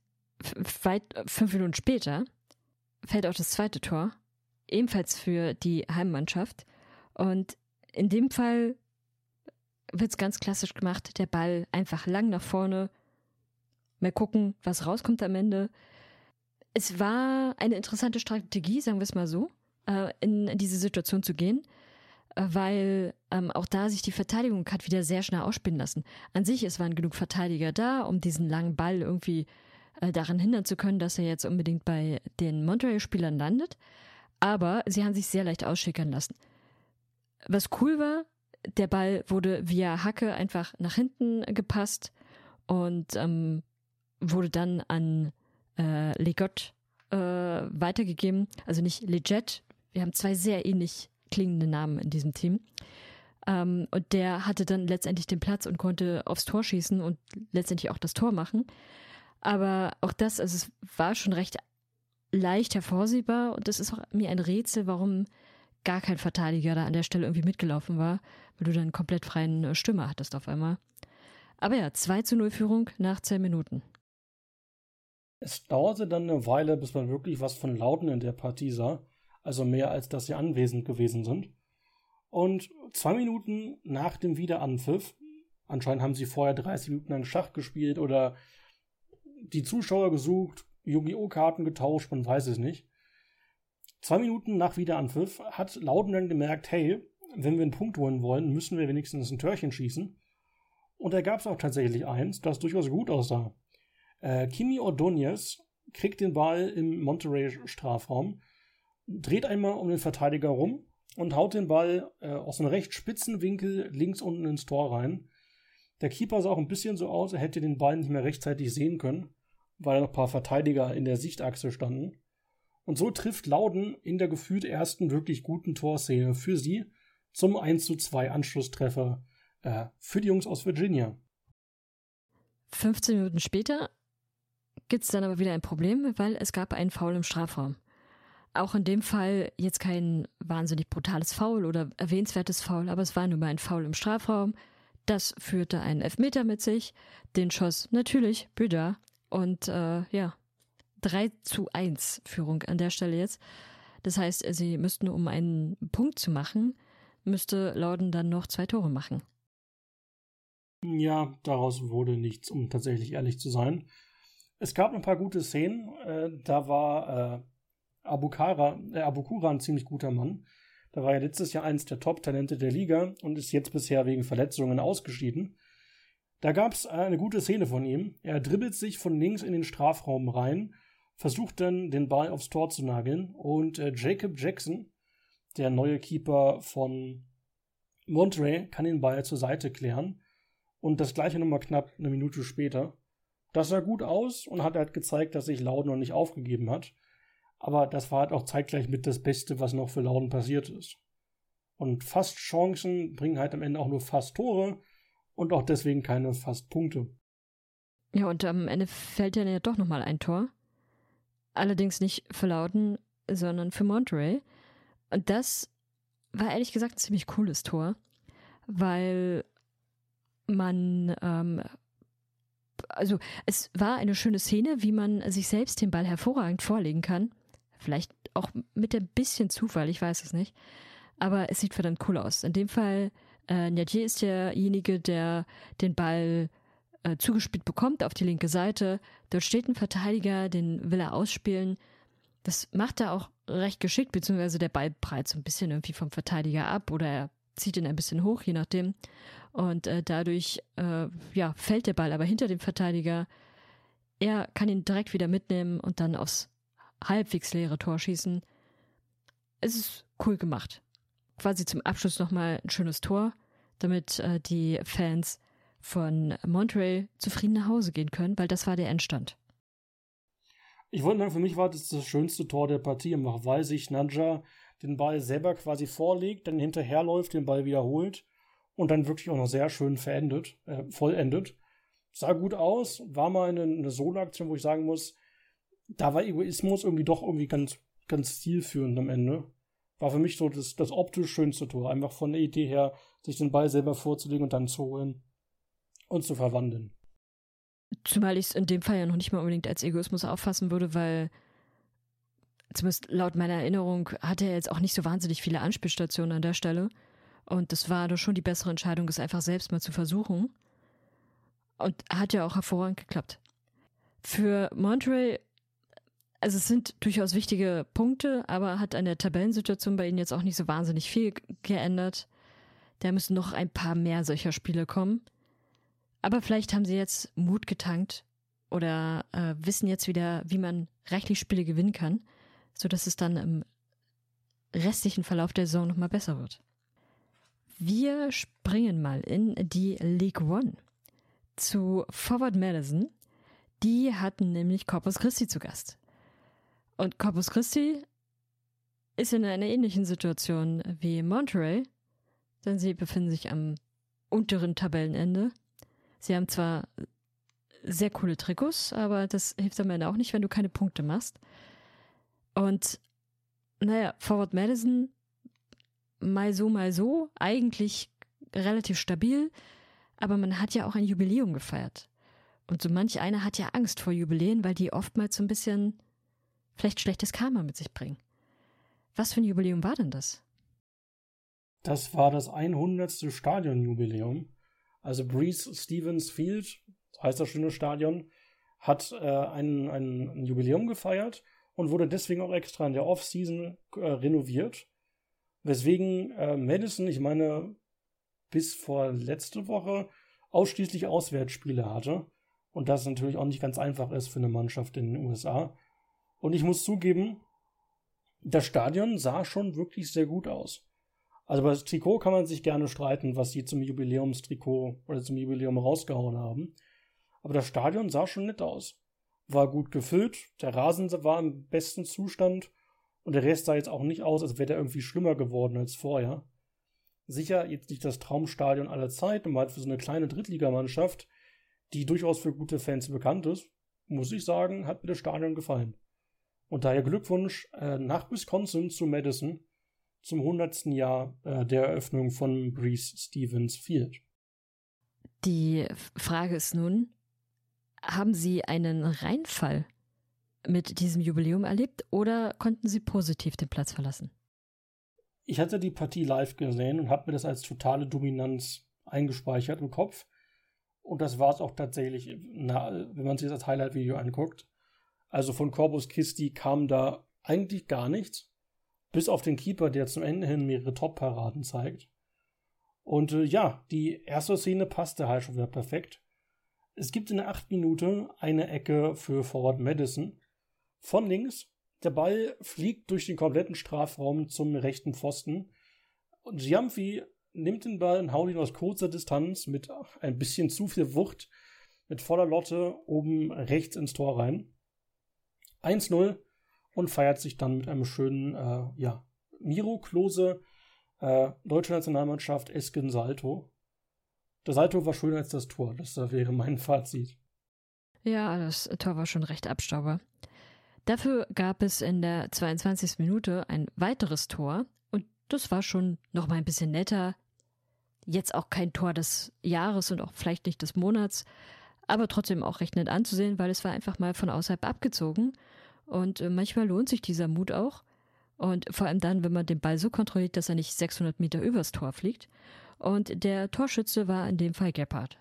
Speaker 5: 5 Minuten später fällt auch das zweite Tor, ebenfalls für die Heimmannschaft. Und in dem Fall wird es ganz klassisch gemacht, der Ball einfach lang nach vorne. Mal gucken, was rauskommt am Ende. Es war eine interessante Strategie, sagen wir es mal so, in diese Situation zu gehen, weil auch da sich die Verteidigung hat wieder sehr schnell ausspielen lassen. An sich, es waren genug Verteidiger da, um diesen langen Ball irgendwie daran hindern zu können, dass er jetzt unbedingt bei den Monterey-Spielern landet. Aber sie haben sich sehr leicht ausschickern lassen. Was cool war, der Ball wurde via Hacke einfach nach hinten gepasst und wurde dann an Leggett weitergegeben. Also nicht Leggett. Wir haben 2 sehr ähnlich klingende Namen in diesem Team. Und der hatte dann letztendlich den Platz und konnte aufs Tor schießen und letztendlich auch das Tor machen. Aber auch das, also es war schon recht leicht hervorsehbar und das ist auch mir ein Rätsel, warum gar kein Verteidiger da an der Stelle irgendwie mitgelaufen war, weil du dann einen komplett freien Stürmer hattest auf einmal. Aber ja, 2:0 Führung nach 10 Minuten.
Speaker 6: Es dauerte dann eine Weile, bis man wirklich was von Loudoun in der Partie sah, also mehr als dass sie anwesend gewesen sind. Und 2 Minuten nach dem Wiederanpfiff, anscheinend haben sie vorher 30 Minuten lang Schach gespielt oder die Zuschauer gesucht, Yu-Gi-Oh! Karten getauscht, man weiß es nicht. 2 Minuten nach Wiederanpfiff hat Loudoun dann gemerkt, hey, wenn wir einen Punkt holen wollen, müssen wir wenigstens ein Törchen schießen. Und da gab es auch tatsächlich eins, das durchaus gut aussah. Kimi Ordóñez kriegt den Ball im Monterey-Strafraum, dreht einmal um den Verteidiger rum und haut den Ball aus einem recht spitzen Winkel links unten ins Tor rein. Der Keeper sah auch ein bisschen so aus, er hätte den Ball nicht mehr rechtzeitig sehen können, weil noch ein paar Verteidiger in der Sichtachse standen. Und so trifft Loudoun in der gefühlt ersten wirklich guten Torszene für sie zum 1:2 Anschlusstreffer für die Jungs aus Virginia.
Speaker 5: 15 Minuten später gibt es dann aber wieder ein Problem, weil es gab einen Foul im Strafraum. Auch in dem Fall jetzt kein wahnsinnig brutales Foul oder erwähnenswertes Foul, aber es war nun mal ein Foul im Strafraum. Das führte einen Elfmeter mit sich. Den schoss natürlich Büder. Und 3:1 Führung an der Stelle jetzt. Das heißt, sie müssten, um einen Punkt zu machen, müsste Loudoun dann noch 2 Tore machen.
Speaker 6: Ja, daraus wurde nichts, um tatsächlich ehrlich zu sein. Es gab ein paar gute Szenen. Da war Abukura ein ziemlich guter Mann. Da war ja letztes Jahr eins der Top-Talente der Liga und ist jetzt bisher wegen Verletzungen ausgeschieden. Da gab es eine gute Szene von ihm. Er dribbelt sich von links in den Strafraum rein, versucht dann den Ball aufs Tor zu nageln und Jacob Jackson, der neue Keeper von Monterey, kann den Ball zur Seite klären und das gleiche nochmal knapp eine Minute später. Das sah gut aus und hat halt gezeigt, dass sich Loudoun noch nicht aufgegeben hat. Aber das war halt auch zeitgleich mit das Beste, was noch für Loudoun passiert ist. Und fast Chancen bringen halt am Ende auch nur fast Tore und auch deswegen keine fast Punkte.
Speaker 5: Ja, und am Ende fällt dann ja doch nochmal ein Tor. Allerdings nicht für Loudoun, sondern für Monterey. Und das war ehrlich gesagt ein ziemlich cooles Tor, weil man also es war eine schöne Szene, wie man sich selbst den Ball hervorragend vorlegen kann. Vielleicht auch mit ein bisschen Zufall, ich weiß es nicht. Aber es sieht verdammt cool aus. In dem Fall, Nadier ist derjenige, der den Ball zugespielt bekommt auf die linke Seite. Dort steht ein Verteidiger, den will er ausspielen. Das macht er auch recht geschickt, beziehungsweise der Ball prallt so ein bisschen irgendwie vom Verteidiger ab oder er zieht ihn ein bisschen hoch, je nachdem. Und dadurch fällt der Ball aber hinter dem Verteidiger. Er kann ihn direkt wieder mitnehmen und dann aufs halbwegs leere Tor schießen. Es ist cool gemacht. Quasi zum Abschluss nochmal ein schönes Tor, damit die Fans von Monterey zufrieden nach Hause gehen können, weil das war der Endstand.
Speaker 6: Ich wollte sagen, für mich war das schönste Tor der Partie, einfach weil sich Nadja den Ball selber quasi vorlegt, dann hinterherläuft, den Ball wiederholt und dann wirklich auch noch sehr schön vollendet. Sah gut aus, war mal eine Solo-Aktion, wo ich sagen muss, da war Egoismus irgendwie doch irgendwie ganz, ganz zielführend am Ende. War für mich so das optisch schönste Tor. Einfach von der Idee her, sich den Ball selber vorzulegen und dann zu holen und zu verwandeln.
Speaker 5: Zumal ich es in dem Fall ja noch nicht mal unbedingt als Egoismus auffassen würde, weil zumindest laut meiner Erinnerung hatte er jetzt auch nicht so wahnsinnig viele Anspielstationen an der Stelle. Und das war doch schon die bessere Entscheidung, es einfach selbst mal zu versuchen. Und hat ja auch hervorragend geklappt. Für Monterey, also es sind durchaus wichtige Punkte, aber hat an der Tabellensituation bei ihnen jetzt auch nicht so wahnsinnig viel geändert. Da müssen noch ein paar mehr solcher Spiele kommen. Aber vielleicht haben sie jetzt Mut getankt oder wissen jetzt wieder, wie man reichlich Spiele gewinnen kann, sodass es dann im restlichen Verlauf der Saison nochmal besser wird. Wir springen mal in die League One zu Forward Madison. Die hatten nämlich Corpus Christi zu Gast. Und Corpus Christi ist in einer ähnlichen Situation wie Monterey, denn sie befinden sich am unteren Tabellenende. Sie haben zwar sehr coole Trikots, aber das hilft am Ende auch nicht, wenn du keine Punkte machst. Und naja, Forward Madison mal so, eigentlich relativ stabil, aber man hat ja auch ein Jubiläum gefeiert. Und so manch einer hat ja Angst vor Jubiläen, weil die oftmals so ein bisschen vielleicht schlechtes Karma mit sich bringen. Was für ein Jubiläum war denn das?
Speaker 6: Das war das 100. Stadionjubiläum. Also Breese Stevens Field, das heißt das schöne Stadion, hat ein Jubiläum gefeiert und wurde deswegen auch extra in der Off-Season renoviert. Weswegen Madison, ich meine, bis vor letzte Woche ausschließlich Auswärtsspiele hatte. Und das natürlich auch nicht ganz einfach ist für eine Mannschaft in den USA. Und ich muss zugeben, das Stadion sah schon wirklich sehr gut aus. Also bei das Trikot kann man sich gerne streiten, was sie zum Jubiläumstrikot oder zum Jubiläum rausgehauen haben. Aber das Stadion sah schon nett aus. War gut gefüllt, der Rasen war im besten Zustand und der Rest sah jetzt auch nicht aus, als wäre der irgendwie schlimmer geworden als vorher. Sicher jetzt nicht das Traumstadion aller Zeit, und halt für so eine kleine Drittligamannschaft, die durchaus für gute Fans bekannt ist, muss ich sagen, hat mir das Stadion gefallen. Und daher Glückwunsch nach Wisconsin zu Madison zum 100. Jahr der Eröffnung von Breese Stevens Field.
Speaker 5: Die Frage ist nun, haben Sie einen Reinfall mit diesem Jubiläum erlebt oder konnten Sie positiv den Platz verlassen?
Speaker 6: Ich hatte die Partie live gesehen und habe mir das als totale Dominanz eingespeichert im Kopf. Und das war es auch tatsächlich, wenn man sich das Highlight-Video anguckt. Also von Corpus Christi kam da eigentlich gar nichts, bis auf den Keeper, der zum Ende hin mehrere Top-Paraden zeigt. Und die erste Szene passte halt schon wieder perfekt. Es gibt in der 8. Minute eine Ecke für Forward Madison. Von links, der Ball fliegt durch den kompletten Strafraum zum rechten Pfosten. Und Gyamfi nimmt den Ball und haut ihn aus kurzer Distanz mit ein bisschen zu viel Wucht, mit voller Lotte oben rechts ins Tor rein. 1-0 und feiert sich dann mit einem schönen Miro Klose, deutsche Nationalmannschaft, Esken Salto. Das Salto war schöner als das Tor, das wäre mein Fazit.
Speaker 5: Ja, das Tor war schon recht abstauber. Dafür gab es in der 22. Minute ein weiteres Tor und das war schon noch mal ein bisschen netter. Jetzt auch kein Tor des Jahres und auch vielleicht nicht des Monats, aber trotzdem auch recht nett anzusehen, weil es war einfach mal von außerhalb abgezogen und manchmal lohnt sich dieser Mut auch und vor allem dann, wenn man den Ball so kontrolliert, dass er nicht 600 Meter übers Tor fliegt und der Torschütze war in dem Fall Gebhardt.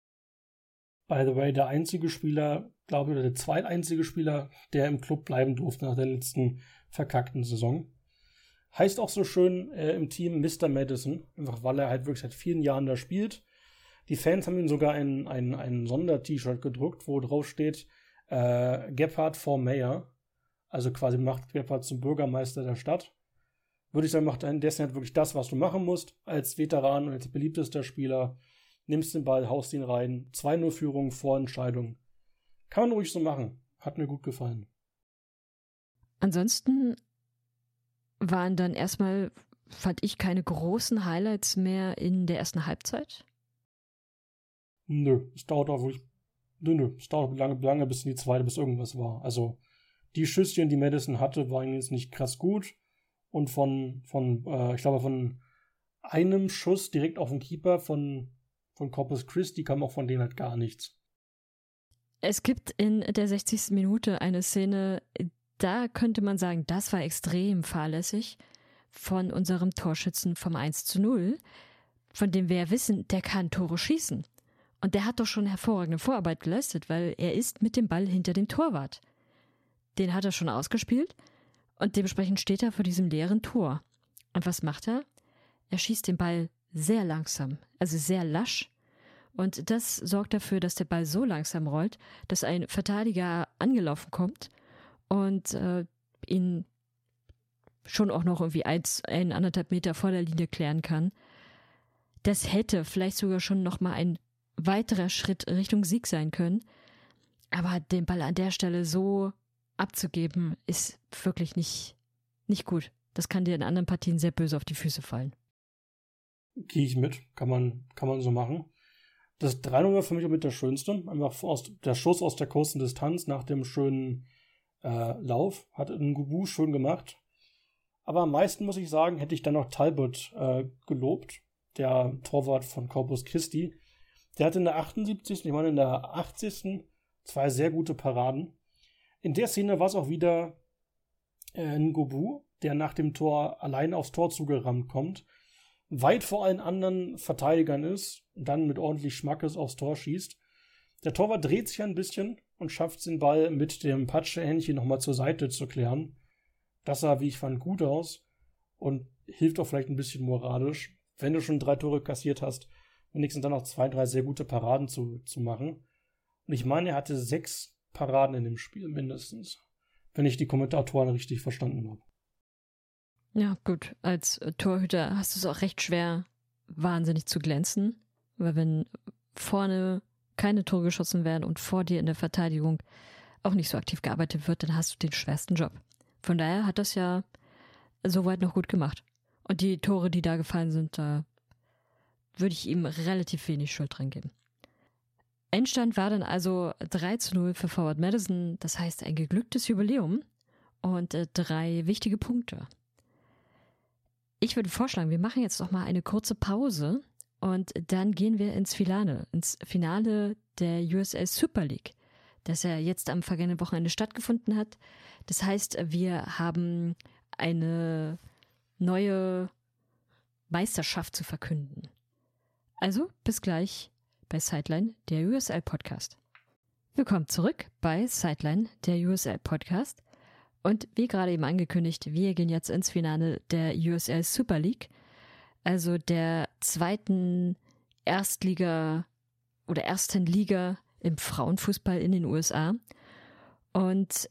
Speaker 6: By the way, der einzige Spieler, glaube ich, oder der zweiteinzige Spieler, der im Club bleiben durfte nach der letzten verkackten Saison. Heißt auch so schön im Team Mr. Madison, einfach weil er halt wirklich seit vielen Jahren da spielt. Die Fans haben ihm sogar ein Sonder-T-Shirt gedruckt, wo drauf steht Gebhardt for Mayor. Also quasi macht Gebhardt zum Bürgermeister der Stadt. Würde ich sagen, macht dessen halt wirklich das, was du machen musst, als Veteran und als beliebtester Spieler. Nimmst den Ball, haust ihn rein. 2-0 Führung, Vorentscheidung. Kann man ruhig so machen. Hat mir gut gefallen.
Speaker 5: Ansonsten waren dann erstmal, fand ich, keine großen Highlights mehr in der ersten Halbzeit.
Speaker 6: Es dauert auch wirklich. Es dauert lange bis in die zweite, bis irgendwas war. Also die Schüsschen, die Madison hatte, waren jetzt nicht krass gut. Und ich glaube, von einem Schuss direkt auf den Keeper von Corpus Christi kam auch von denen halt gar nichts.
Speaker 5: Es gibt in der 60. Minute eine Szene, da könnte man sagen, das war extrem fahrlässig von unserem Torschützen vom 1:0, von dem wir ja wissen, der kann Tore schießen. Und der hat doch schon hervorragende Vorarbeit geleistet, weil er ist mit dem Ball hinter dem Torwart. Den hat er schon ausgespielt und dementsprechend steht er vor diesem leeren Tor. Und was macht er? Er schießt den Ball sehr langsam, also sehr lasch. Und das sorgt dafür, dass der Ball so langsam rollt, dass ein Verteidiger angelaufen kommt und ihn schon auch noch irgendwie 1,5 Meter vor der Linie klären kann. Das hätte vielleicht sogar schon nochmal ein weiterer Schritt Richtung Sieg sein können. Aber den Ball an der Stelle so abzugeben, ist wirklich nicht gut. Das kann dir in anderen Partien sehr böse auf die Füße fallen.
Speaker 6: Gehe ich mit. Kann man so machen. Das 3-0 war für mich auch mit der schönste. Einfach der Schuss aus der kurzen Distanz nach dem schönen Lauf. Hat Ngubu schön gemacht. Aber am meisten, muss ich sagen, hätte ich dann noch Talbot gelobt. Der Torwart von Corpus Christi. Der hatte in der 78., ich meine in der 80. 2 sehr gute Paraden. In der Szene war es auch wieder Ngubu, der nach dem Tor allein aufs Tor zugerammt kommt, weit vor allen anderen Verteidigern ist und dann mit ordentlich Schmackes aufs Tor schießt. Der Torwart dreht sich ein bisschen und schafft den Ball mit dem Patschehändchen nochmal zur Seite zu klären. Das sah, wie ich fand, gut aus und hilft auch vielleicht ein bisschen moralisch, wenn du schon 3 Tore kassiert hast, wenigstens dann noch 2, 3 sehr gute Paraden zu machen. Und ich meine, er hatte 6 Paraden in dem Spiel mindestens, wenn ich die Kommentatoren richtig verstanden habe.
Speaker 5: Ja, gut. Als Torhüter hast du es auch recht schwer, wahnsinnig zu glänzen, weil wenn vorne keine Tore geschossen werden und vor dir in der Verteidigung auch nicht so aktiv gearbeitet wird, dann hast du den schwersten Job. Von daher hat das ja soweit noch gut gemacht. Und die Tore, die da gefallen sind, da würde ich ihm relativ wenig Schuld dran geben. Endstand war dann also 3:0 für Forward Madison, das heißt ein geglücktes Jubiläum und 3 wichtige Punkte. Ich würde vorschlagen, wir machen jetzt noch mal eine kurze Pause und dann gehen wir ins Finale der USL Super League, das ja jetzt am vergangenen Wochenende stattgefunden hat. Das heißt, wir haben eine neue Meisterschaft zu verkünden. Also bis gleich bei Sideline, der USL Podcast. Willkommen zurück bei Sideline, der USL Podcast. Und wie gerade eben angekündigt, wir gehen jetzt ins Finale der USL Super League, also der zweiten Erstliga oder ersten Liga im Frauenfußball in den USA. Und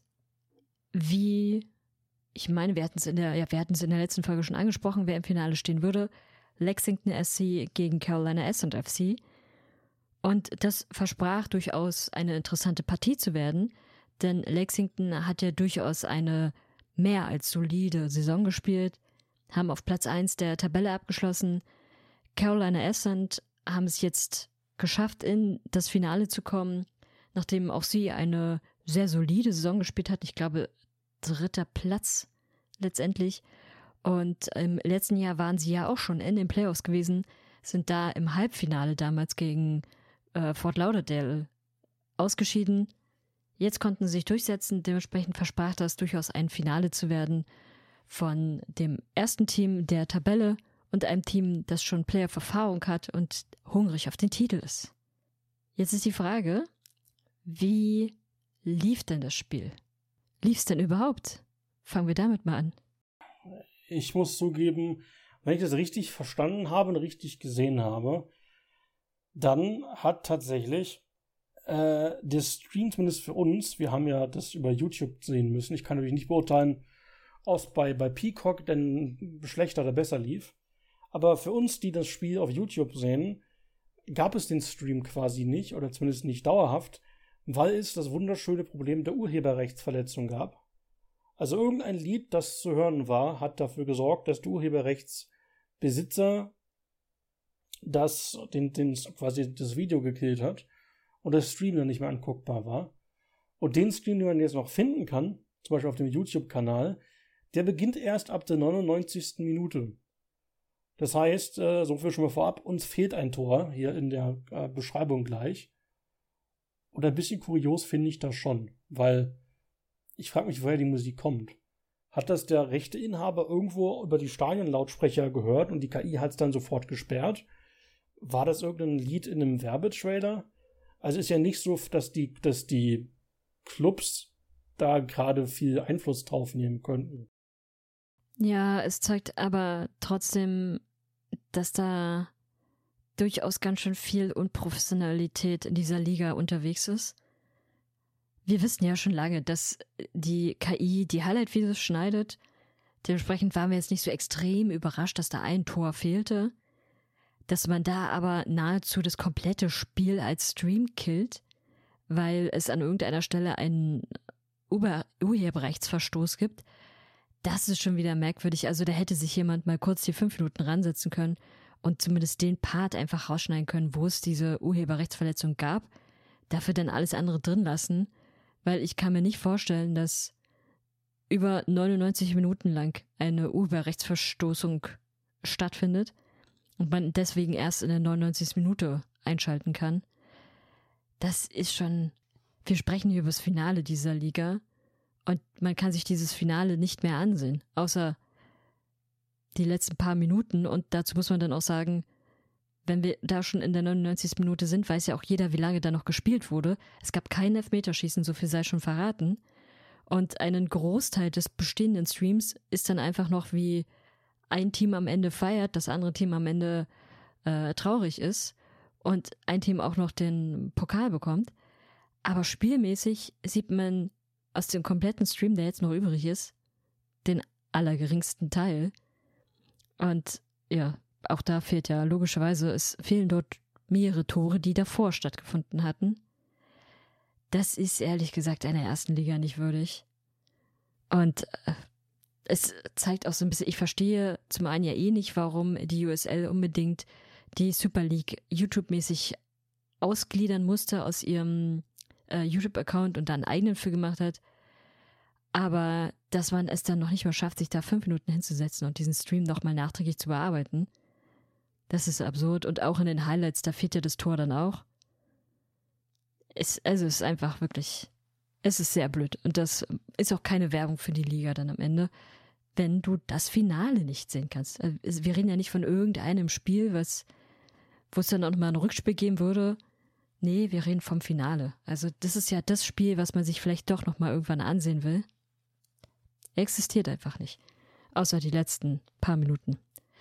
Speaker 5: ich meine, wir hatten es in der letzten Folge schon angesprochen, wer im Finale stehen würde. Lexington SC gegen Carolina S&FC. Und das versprach durchaus eine interessante Partie zu werden, denn Lexington hat ja durchaus eine mehr als solide Saison gespielt, haben auf Platz 1 der Tabelle abgeschlossen. Carolina S&FC haben es jetzt geschafft, in das Finale zu kommen, nachdem auch sie eine sehr solide Saison gespielt hat. Ich glaube, 3. Platz letztendlich. Und im letzten Jahr waren sie ja auch schon in den Playoffs gewesen, sind da im Halbfinale damals gegen Fort Lauderdale ausgeschieden. Jetzt konnten sie sich durchsetzen, dementsprechend versprach das durchaus ein Finale zu werden von dem ersten Team der Tabelle und einem Team, das schon Playoff-Erfahrung hat und hungrig auf den Titel ist. Jetzt ist die Frage, wie lief denn das Spiel? Lief es denn überhaupt? Fangen wir damit mal an.
Speaker 6: Ich muss zugeben, wenn ich das richtig verstanden habe und richtig gesehen habe, dann hat tatsächlich der Stream, zumindest für uns, wir haben ja das über YouTube sehen müssen. Ich kann natürlich nicht beurteilen, ob es bei Peacock denn schlechter oder besser lief. Aber für uns, die das Spiel auf YouTube sehen, gab es den Stream quasi nicht, oder zumindest nicht dauerhaft, weil es das wunderschöne Problem der Urheberrechtsverletzung gab. Also irgendein Lied, das zu hören war, hat dafür gesorgt, dass der Urheberrechtsbesitzer quasi das Video gekillt hat und der Stream dann nicht mehr anguckbar war. Und den Stream, den man jetzt noch finden kann, zum Beispiel auf dem YouTube-Kanal, der beginnt erst ab der 99. Minute. Das heißt, so viel schon mal vorab, uns fehlt ein Tor, hier in der Beschreibung gleich. Und ein bisschen kurios finde ich das schon, weil ich frage mich, woher die Musik kommt. Hat das der Rechteinhaber irgendwo über die Stadionlautsprecher gehört und die KI hat es dann sofort gesperrt? War das irgendein Lied in einem Werbetrailer? Also ist ja nicht so, dass die Clubs da gerade viel Einfluss drauf nehmen könnten.
Speaker 5: Ja, es zeigt aber trotzdem, dass da durchaus ganz schön viel Unprofessionalität in dieser Liga unterwegs ist. Wir wissen ja schon lange, dass die KI die Highlight-Videos schneidet. Dementsprechend waren wir jetzt nicht so extrem überrascht, dass da ein Tor fehlte. Dass man da aber nahezu das komplette Spiel als Stream killt, weil es an irgendeiner Stelle einen Urheberrechtsverstoß gibt, das ist schon wieder merkwürdig. Also da hätte sich jemand mal kurz die 5 Minuten ransetzen können und zumindest den Part einfach rausschneiden können, wo es diese Urheberrechtsverletzung gab, dafür dann alles andere drin lassen, weil ich kann mir nicht vorstellen, dass über 99 Minuten lang eine Urheberrechtsverstoßung stattfindet und man deswegen erst in der 99. Minute einschalten kann. Das ist schon, wir sprechen hier über das Finale dieser Liga und man kann sich dieses Finale nicht mehr ansehen, außer die letzten paar Minuten. Und dazu muss man dann auch sagen, wenn wir da schon in der 99. Minute sind, weiß ja auch jeder, wie lange da noch gespielt wurde. Es gab kein Elfmeterschießen, so viel sei schon verraten. Und einen Großteil des bestehenden Streams ist dann einfach noch, wie ein Team am Ende feiert, das andere Team am Ende traurig ist und ein Team auch noch den Pokal bekommt. Aber spielmäßig sieht man aus dem kompletten Stream, der jetzt noch übrig ist, den allergeringsten Teil. Und ja, auch da fehlt ja logischerweise, es fehlen dort mehrere Tore, die davor stattgefunden hatten. Das ist ehrlich gesagt einer ersten Liga nicht würdig. Und es zeigt auch so ein bisschen, ich verstehe zum einen ja eh nicht, warum die USL unbedingt die Super League YouTube-mäßig ausgliedern musste aus ihrem YouTube-Account und da einen eigenen für gemacht hat. Aber dass man es dann noch nicht mal schafft, sich da 5 Minuten hinzusetzen und diesen Stream nochmal nachträglich zu bearbeiten, das ist absurd. Und auch in den Highlights, da fehlt ja das Tor dann auch. Es ist einfach wirklich, es ist sehr blöd. Und das ist auch keine Werbung für die Liga dann am Ende, wenn du das Finale nicht sehen kannst. Also wir reden ja nicht von irgendeinem Spiel, wo es dann auch mal ein Rückspiel geben würde. Nee, wir reden vom Finale. Also das ist ja das Spiel, was man sich vielleicht doch noch mal irgendwann ansehen will. Existiert einfach nicht. Außer die letzten paar Minuten.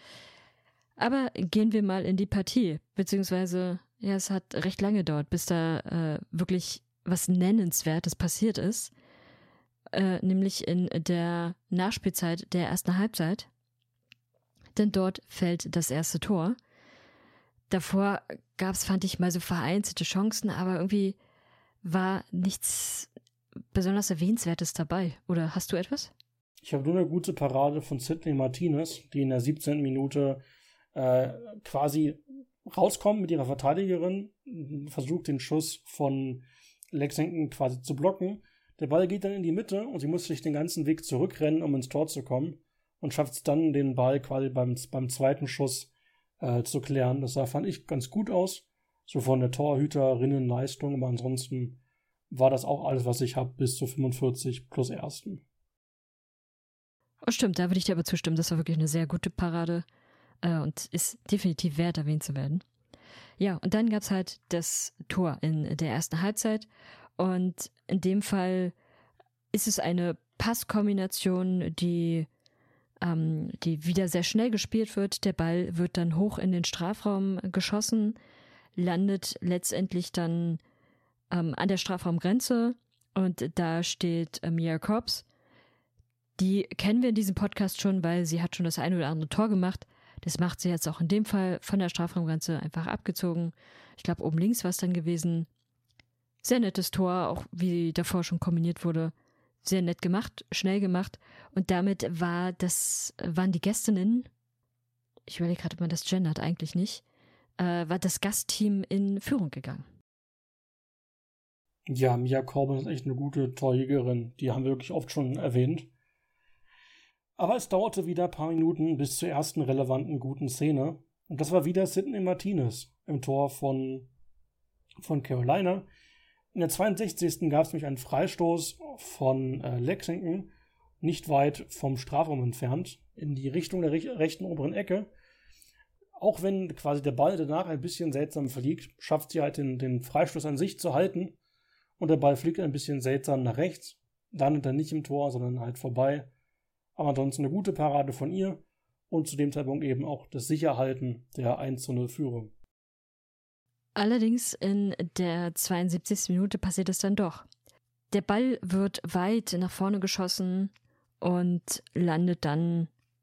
Speaker 5: Aber gehen wir mal in die Partie. Beziehungsweise, ja, es hat recht lange gedauert, bis da wirklich was Nennenswertes passiert ist. Nämlich in der Nachspielzeit der ersten Halbzeit. Denn dort fällt das erste Tor. Davor gab es, fand ich, mal so vereinzelte Chancen, aber irgendwie war nichts besonders Erwähnenswertes dabei. Oder hast du etwas?
Speaker 6: Ich habe nur eine gute Parade von Sidney Martinez, die in der 17. Minute quasi rauskommt mit ihrer Verteidigerin, versucht den Schuss von Lexington quasi zu blocken. Der Ball geht dann in die Mitte und sie muss sich den ganzen Weg zurückrennen, um ins Tor zu kommen und schafft es dann, den Ball quasi beim zweiten Schuss zu klären. Das sah, fand ich, ganz gut aus. So von der Torhüterinnenleistung, aber ansonsten war das auch alles, was ich habe, bis zu 45 plus ersten.
Speaker 5: Oh, stimmt, da würde ich dir aber zustimmen. Das war wirklich eine sehr gute Parade und ist definitiv wert, erwähnt zu werden. Ja, und dann gab es halt das Tor in der ersten Halbzeit und in dem Fall ist es eine Passkombination, die wieder sehr schnell gespielt wird. Der Ball wird dann hoch in den Strafraum geschossen, landet letztendlich dann an der Strafraumgrenze und da steht Mia Kops. Die kennen wir in diesem Podcast schon, weil sie hat schon das eine oder andere Tor gemacht. Das macht sie jetzt auch in dem Fall von der Strafraumgrenze einfach abgezogen. Ich glaube, oben links war es dann gewesen. Sehr nettes Tor, auch wie davor schon kombiniert wurde. sehr nett gemacht, schnell gemacht. Und damit waren die Gästinnen, ich überlege gerade, ob man das gendert, eigentlich nicht, war das Gastteam in Führung gegangen.
Speaker 6: Ja, Mia Corbin ist echt eine gute Torjägerin. Die haben wir wirklich oft schon erwähnt. Aber es dauerte wieder ein paar Minuten bis zur ersten relevanten guten Szene. Und das war wieder Sydney Martinez im Tor von Carolina. In der 62. gab es nämlich einen Freistoß von Lexington, nicht weit vom Strafraum entfernt, in die Richtung der rechten oberen Ecke. Auch wenn quasi der Ball danach ein bisschen seltsam fliegt, schafft sie halt den Freistoß an sich zu halten. Und der Ball fliegt ein bisschen seltsam nach rechts, landet dann nicht im Tor, sondern halt vorbei. Aber ansonsten eine gute Parade von ihr und zu dem Zeitpunkt eben auch das Sicherhalten der 1:0 Führung.
Speaker 5: Allerdings in der 72. Minute passiert es dann doch. Der Ball wird weit nach vorne geschossen und landet dann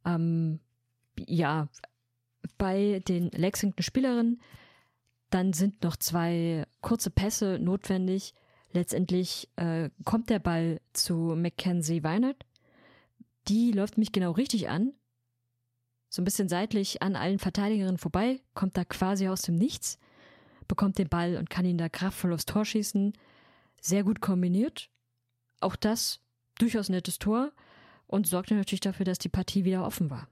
Speaker 5: bei den Lexington-Spielerinnen. Dann sind noch 2 kurze Pässe notwendig. Letztendlich kommt der Ball zu Mackenzie Weinert. Die läuft mich genau richtig an. So ein bisschen seitlich an allen Verteidigerinnen vorbei, kommt da quasi aus dem Nichts, bekommt den Ball und kann ihn da kraftvoll aufs Tor schießen. Sehr gut kombiniert. Auch das durchaus nettes Tor und sorgte natürlich dafür, dass die Partie wieder offen war.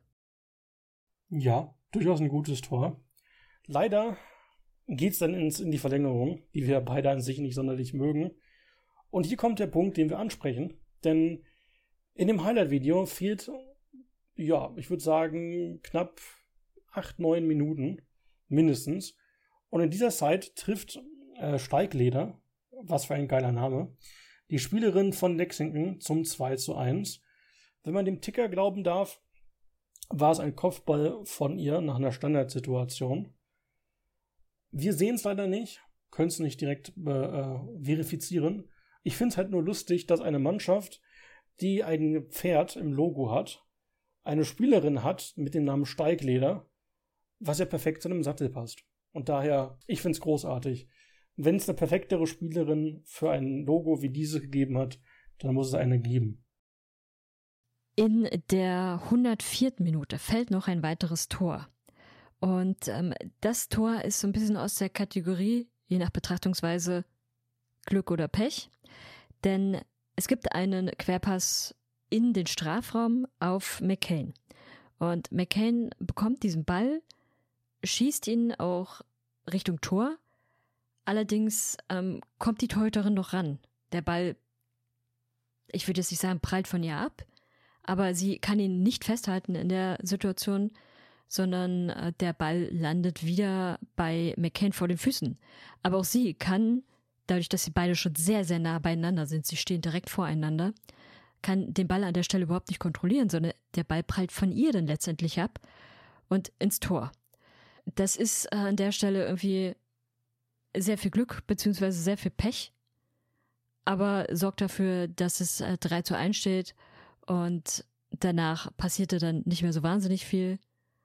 Speaker 6: Ja, durchaus ein gutes Tor. Leider geht es dann in die Verlängerung, die wir beide an sich nicht sonderlich mögen. Und hier kommt der Punkt, den wir ansprechen. Denn in dem Highlight-Video fehlt, ja, ich würde sagen, knapp 8-9 Minuten mindestens. Und in dieser Zeit trifft Steigleder, was für ein geiler Name, die Spielerin von Lexington zum 2:1. Wenn man dem Ticker glauben darf, war es ein Kopfball von ihr nach einer Standardsituation. Wir sehen es leider nicht, können es nicht direkt verifizieren. Ich finde es halt nur lustig, dass eine Mannschaft, die ein Pferd im Logo hat, eine Spielerin hat mit dem Namen Steigleder, was ja perfekt zu einem Sattel passt. Und daher, ich finde es großartig. Wenn es eine perfektere Spielerin für ein Logo wie diese gegeben hat, dann muss es eine geben.
Speaker 5: In der 104. Minute fällt noch ein weiteres Tor. Und das Tor ist so ein bisschen aus der Kategorie, je nach Betrachtungsweise, Glück oder Pech. Denn es gibt einen Querpass in den Strafraum auf McCain. Und McCain bekommt diesen Ball, schießt ihn auch Richtung Tor. Allerdings kommt die Torhüterin noch ran. Der Ball, ich würde jetzt nicht sagen, prallt von ihr ab, aber sie kann ihn nicht festhalten in der Situation, sondern der Ball landet wieder bei McCain vor den Füßen. Aber auch sie kann, dadurch, dass sie beide schon sehr, sehr nah beieinander sind, sie stehen direkt voreinander, kann den Ball an der Stelle überhaupt nicht kontrollieren, sondern der Ball prallt von ihr dann letztendlich ab und ins Tor. Das ist an der Stelle irgendwie sehr viel Glück bzw. sehr viel Pech, aber sorgt dafür, dass es 3:1 steht und danach passierte dann nicht mehr so wahnsinnig viel.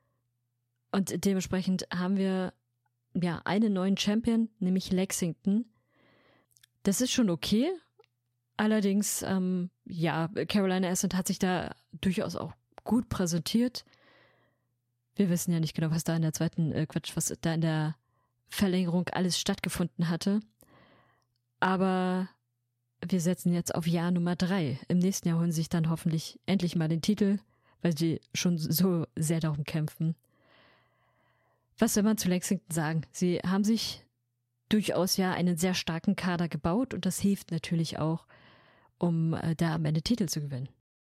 Speaker 5: Und dementsprechend haben wir ja einen neuen Champion, nämlich Lexington. Das ist schon okay. Allerdings, Carolina Essent hat sich da durchaus auch gut präsentiert. Wir wissen ja nicht genau, was da in der was da in der Verlängerung alles stattgefunden hatte. Aber wir setzen jetzt auf Jahr Nummer 3. Im nächsten Jahr holen sie sich dann hoffentlich endlich mal den Titel, weil sie schon so sehr darum kämpfen. Was soll man zu Lexington sagen? Sie haben sich durchaus ja einen sehr starken Kader gebaut und das hilft natürlich auch, um da am Ende Titel zu gewinnen.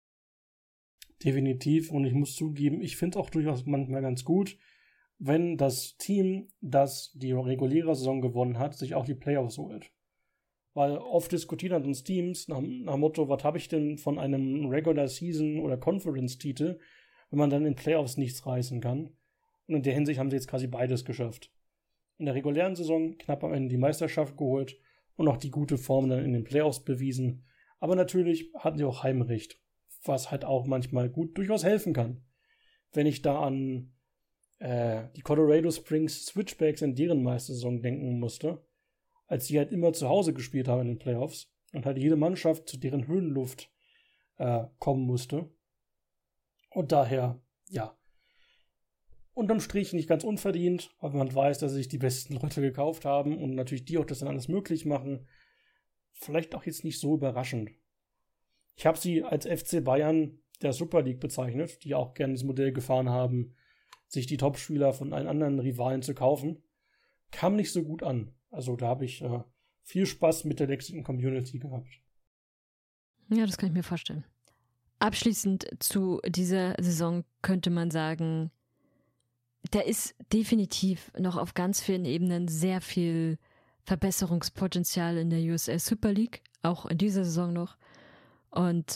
Speaker 6: Definitiv, und ich muss zugeben, ich finde es auch durchaus manchmal ganz gut, wenn das Team, das die reguläre Saison gewonnen hat, sich auch die Playoffs holt. Weil oft diskutieren uns Teams nach dem Motto, was habe ich denn von einem Regular Season oder Conference-Titel, wenn man dann in Playoffs nichts reißen kann. Und in der Hinsicht haben sie jetzt quasi beides geschafft. In der regulären Saison knapp am Ende die Meisterschaft geholt und auch die gute Form dann in den Playoffs bewiesen. Aber natürlich hatten sie auch Heimrecht, was halt auch manchmal gut durchaus helfen kann. Wenn ich da an die Colorado Springs Switchbacks in deren Meistersaison denken musste, als sie halt immer zu Hause gespielt haben in den Playoffs, und halt jede Mannschaft zu deren Höhenluft kommen musste. Und daher, ja, unterm Strich nicht ganz unverdient, aber man weiß, dass sich die besten Leute gekauft haben und natürlich die auch das dann alles möglich machen. Vielleicht auch jetzt nicht so überraschend. Ich habe sie als FC Bayern der Super League bezeichnet, die auch gerne das Modell gefahren haben, sich die Topspieler von allen anderen Rivalen zu kaufen. Kam nicht so gut an. Also da habe ich viel Spaß mit der Lexington Community gehabt.
Speaker 5: Ja, das kann ich mir vorstellen. Abschließend zu dieser Saison könnte man sagen, da ist definitiv noch auf ganz vielen Ebenen sehr viel Verbesserungspotenzial in der USL Super League, auch in dieser Saison noch. Und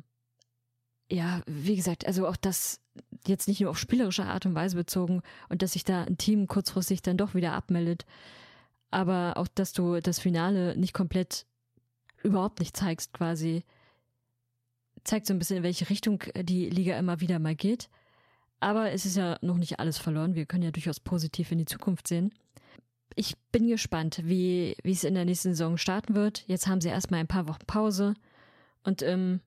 Speaker 5: ja, wie gesagt, also auch das jetzt nicht nur auf spielerische Art und Weise bezogen und dass sich da ein Team kurzfristig dann doch wieder abmeldet, aber auch, dass du das Finale nicht komplett überhaupt nicht zeigst quasi, zeigt so ein bisschen, in welche Richtung die Liga immer wieder mal geht. Aber es ist ja noch nicht alles verloren. Wir können ja durchaus positiv in die Zukunft sehen. Ich bin gespannt, wie es in der nächsten Saison starten wird. Jetzt haben sie erstmal ein paar Wochen Pause. Und im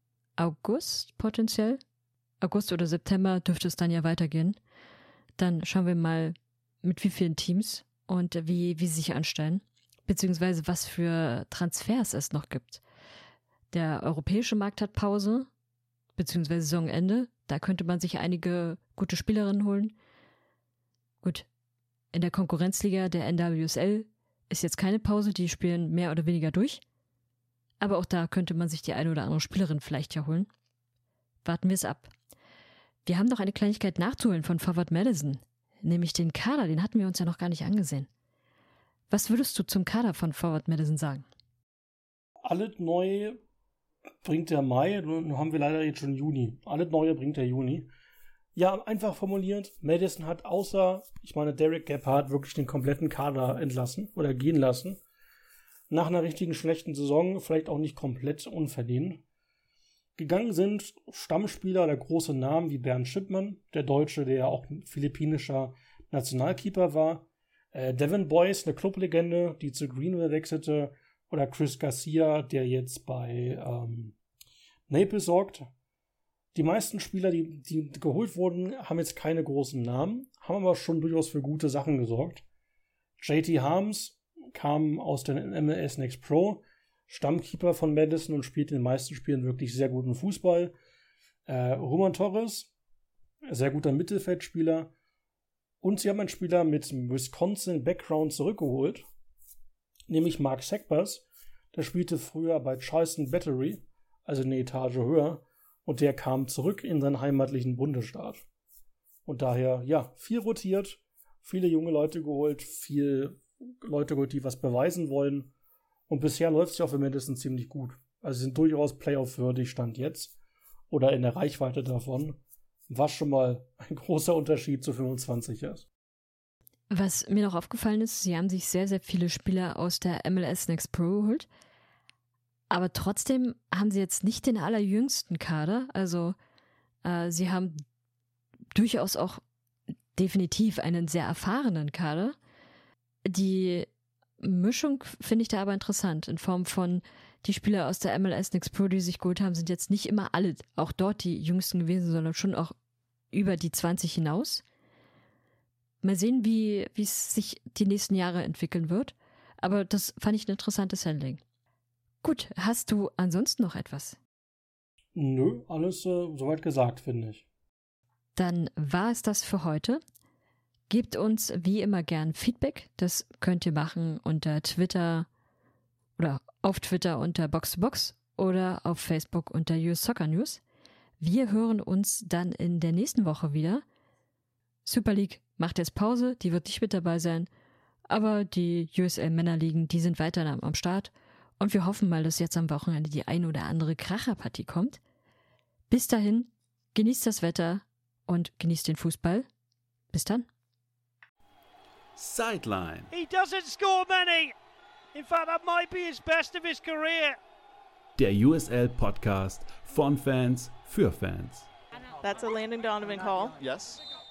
Speaker 5: August potenziell, August oder September dürfte es dann ja weitergehen. Dann schauen wir mal, mit wie vielen Teams und wie sie sich anstellen. Beziehungsweise was für Transfers es noch gibt. Der europäische Markt hat Pause, beziehungsweise Saisonende. Da könnte man sich einige gute Spielerinnen holen. Gut, in der Konkurrenzliga der NWSL ist jetzt keine Pause, die spielen mehr oder weniger durch. Aber auch da könnte man sich die eine oder andere Spielerin vielleicht ja holen. Warten wir es ab. Wir haben noch eine Kleinigkeit nachzuholen von Forward Madison, nämlich den Kader, den hatten wir uns ja noch gar nicht angesehen. Was würdest du zum Kader von Forward Madison sagen?
Speaker 6: Alles neu bringt der Mai, nun haben wir leider jetzt schon Juni. Alles Neue bringt der Juni. Ja, einfach formuliert, Madison hat außer, Derek Gebhardt wirklich den kompletten Kader entlassen oder gehen lassen. Nach einer richtigen schlechten Saison, vielleicht auch nicht komplett unverdient. Gegangen sind Stammspieler oder große Namen wie Bernd Schippmann, der Deutsche, der ja auch ein philippinischer Nationalkeeper war. Devin Boyce, eine Clublegende, die zu Greenville wechselte. Oder Chris Garcia, der jetzt bei Naples sorgt. Die meisten Spieler, die geholt wurden, haben jetzt keine großen Namen, haben aber schon durchaus für gute Sachen gesorgt. JT Harms kam aus der MLS Next Pro, Stammkeeper von Madison und spielt in den meisten Spielen wirklich sehr guten Fußball. Roman Torres, sehr guter Mittelfeldspieler. Und sie haben einen Spieler mit Wisconsin-Background zurückgeholt, nämlich Mark Sackbers. Der spielte früher bei Charleston Battery, also eine Etage höher, und der kam zurück in seinen heimatlichen Bundesstaat. Und daher, ja, viel rotiert, viele junge Leute geholt, viele Leute geholt, die was beweisen wollen. Und bisher läuft es ja auch für Madison ziemlich gut. Also sie sind durchaus Playoff-würdig, Stand jetzt, oder in der Reichweite davon, was schon mal ein großer Unterschied zu 25 ist.
Speaker 5: Was mir noch aufgefallen ist, sie haben sich sehr, sehr viele Spieler aus der MLS Next Pro geholt. Aber trotzdem haben sie jetzt nicht den allerjüngsten Kader. Also sie haben durchaus auch definitiv einen sehr erfahrenen Kader. Die Mischung finde ich da aber interessant. In Form von, die Spieler aus der MLS Next Pro, die sich geholt haben, sind jetzt nicht immer alle auch dort die jüngsten gewesen, sondern schon auch über die 20 hinaus. Mal sehen, wie es sich die nächsten Jahre entwickeln wird. Aber das fand ich ein interessantes Handling. Gut, hast du ansonsten noch etwas?
Speaker 6: Nö, alles soweit gesagt, finde ich.
Speaker 5: Dann war es das für heute. Gebt uns wie immer gern Feedback. Das könnt ihr machen unter Twitter oder auf Twitter unter Box2Box oder auf Facebook unter US Soccer News. Wir hören uns dann in der nächsten Woche wieder. Super League macht jetzt Pause, die wird nicht mit dabei sein, aber die USL Männerligen, die sind weiter am Start und wir hoffen mal, dass jetzt am Wochenende die ein oder andere Kracherpartie kommt. Bis dahin, genießt das Wetter und genießt den Fußball. Bis dann.
Speaker 1: Sideline.
Speaker 2: He doesn't score many. In fact, that might be his best of his career.
Speaker 1: Der USL-Podcast von Fans für Fans.
Speaker 3: That's a Landon Donovan call.
Speaker 4: Yes.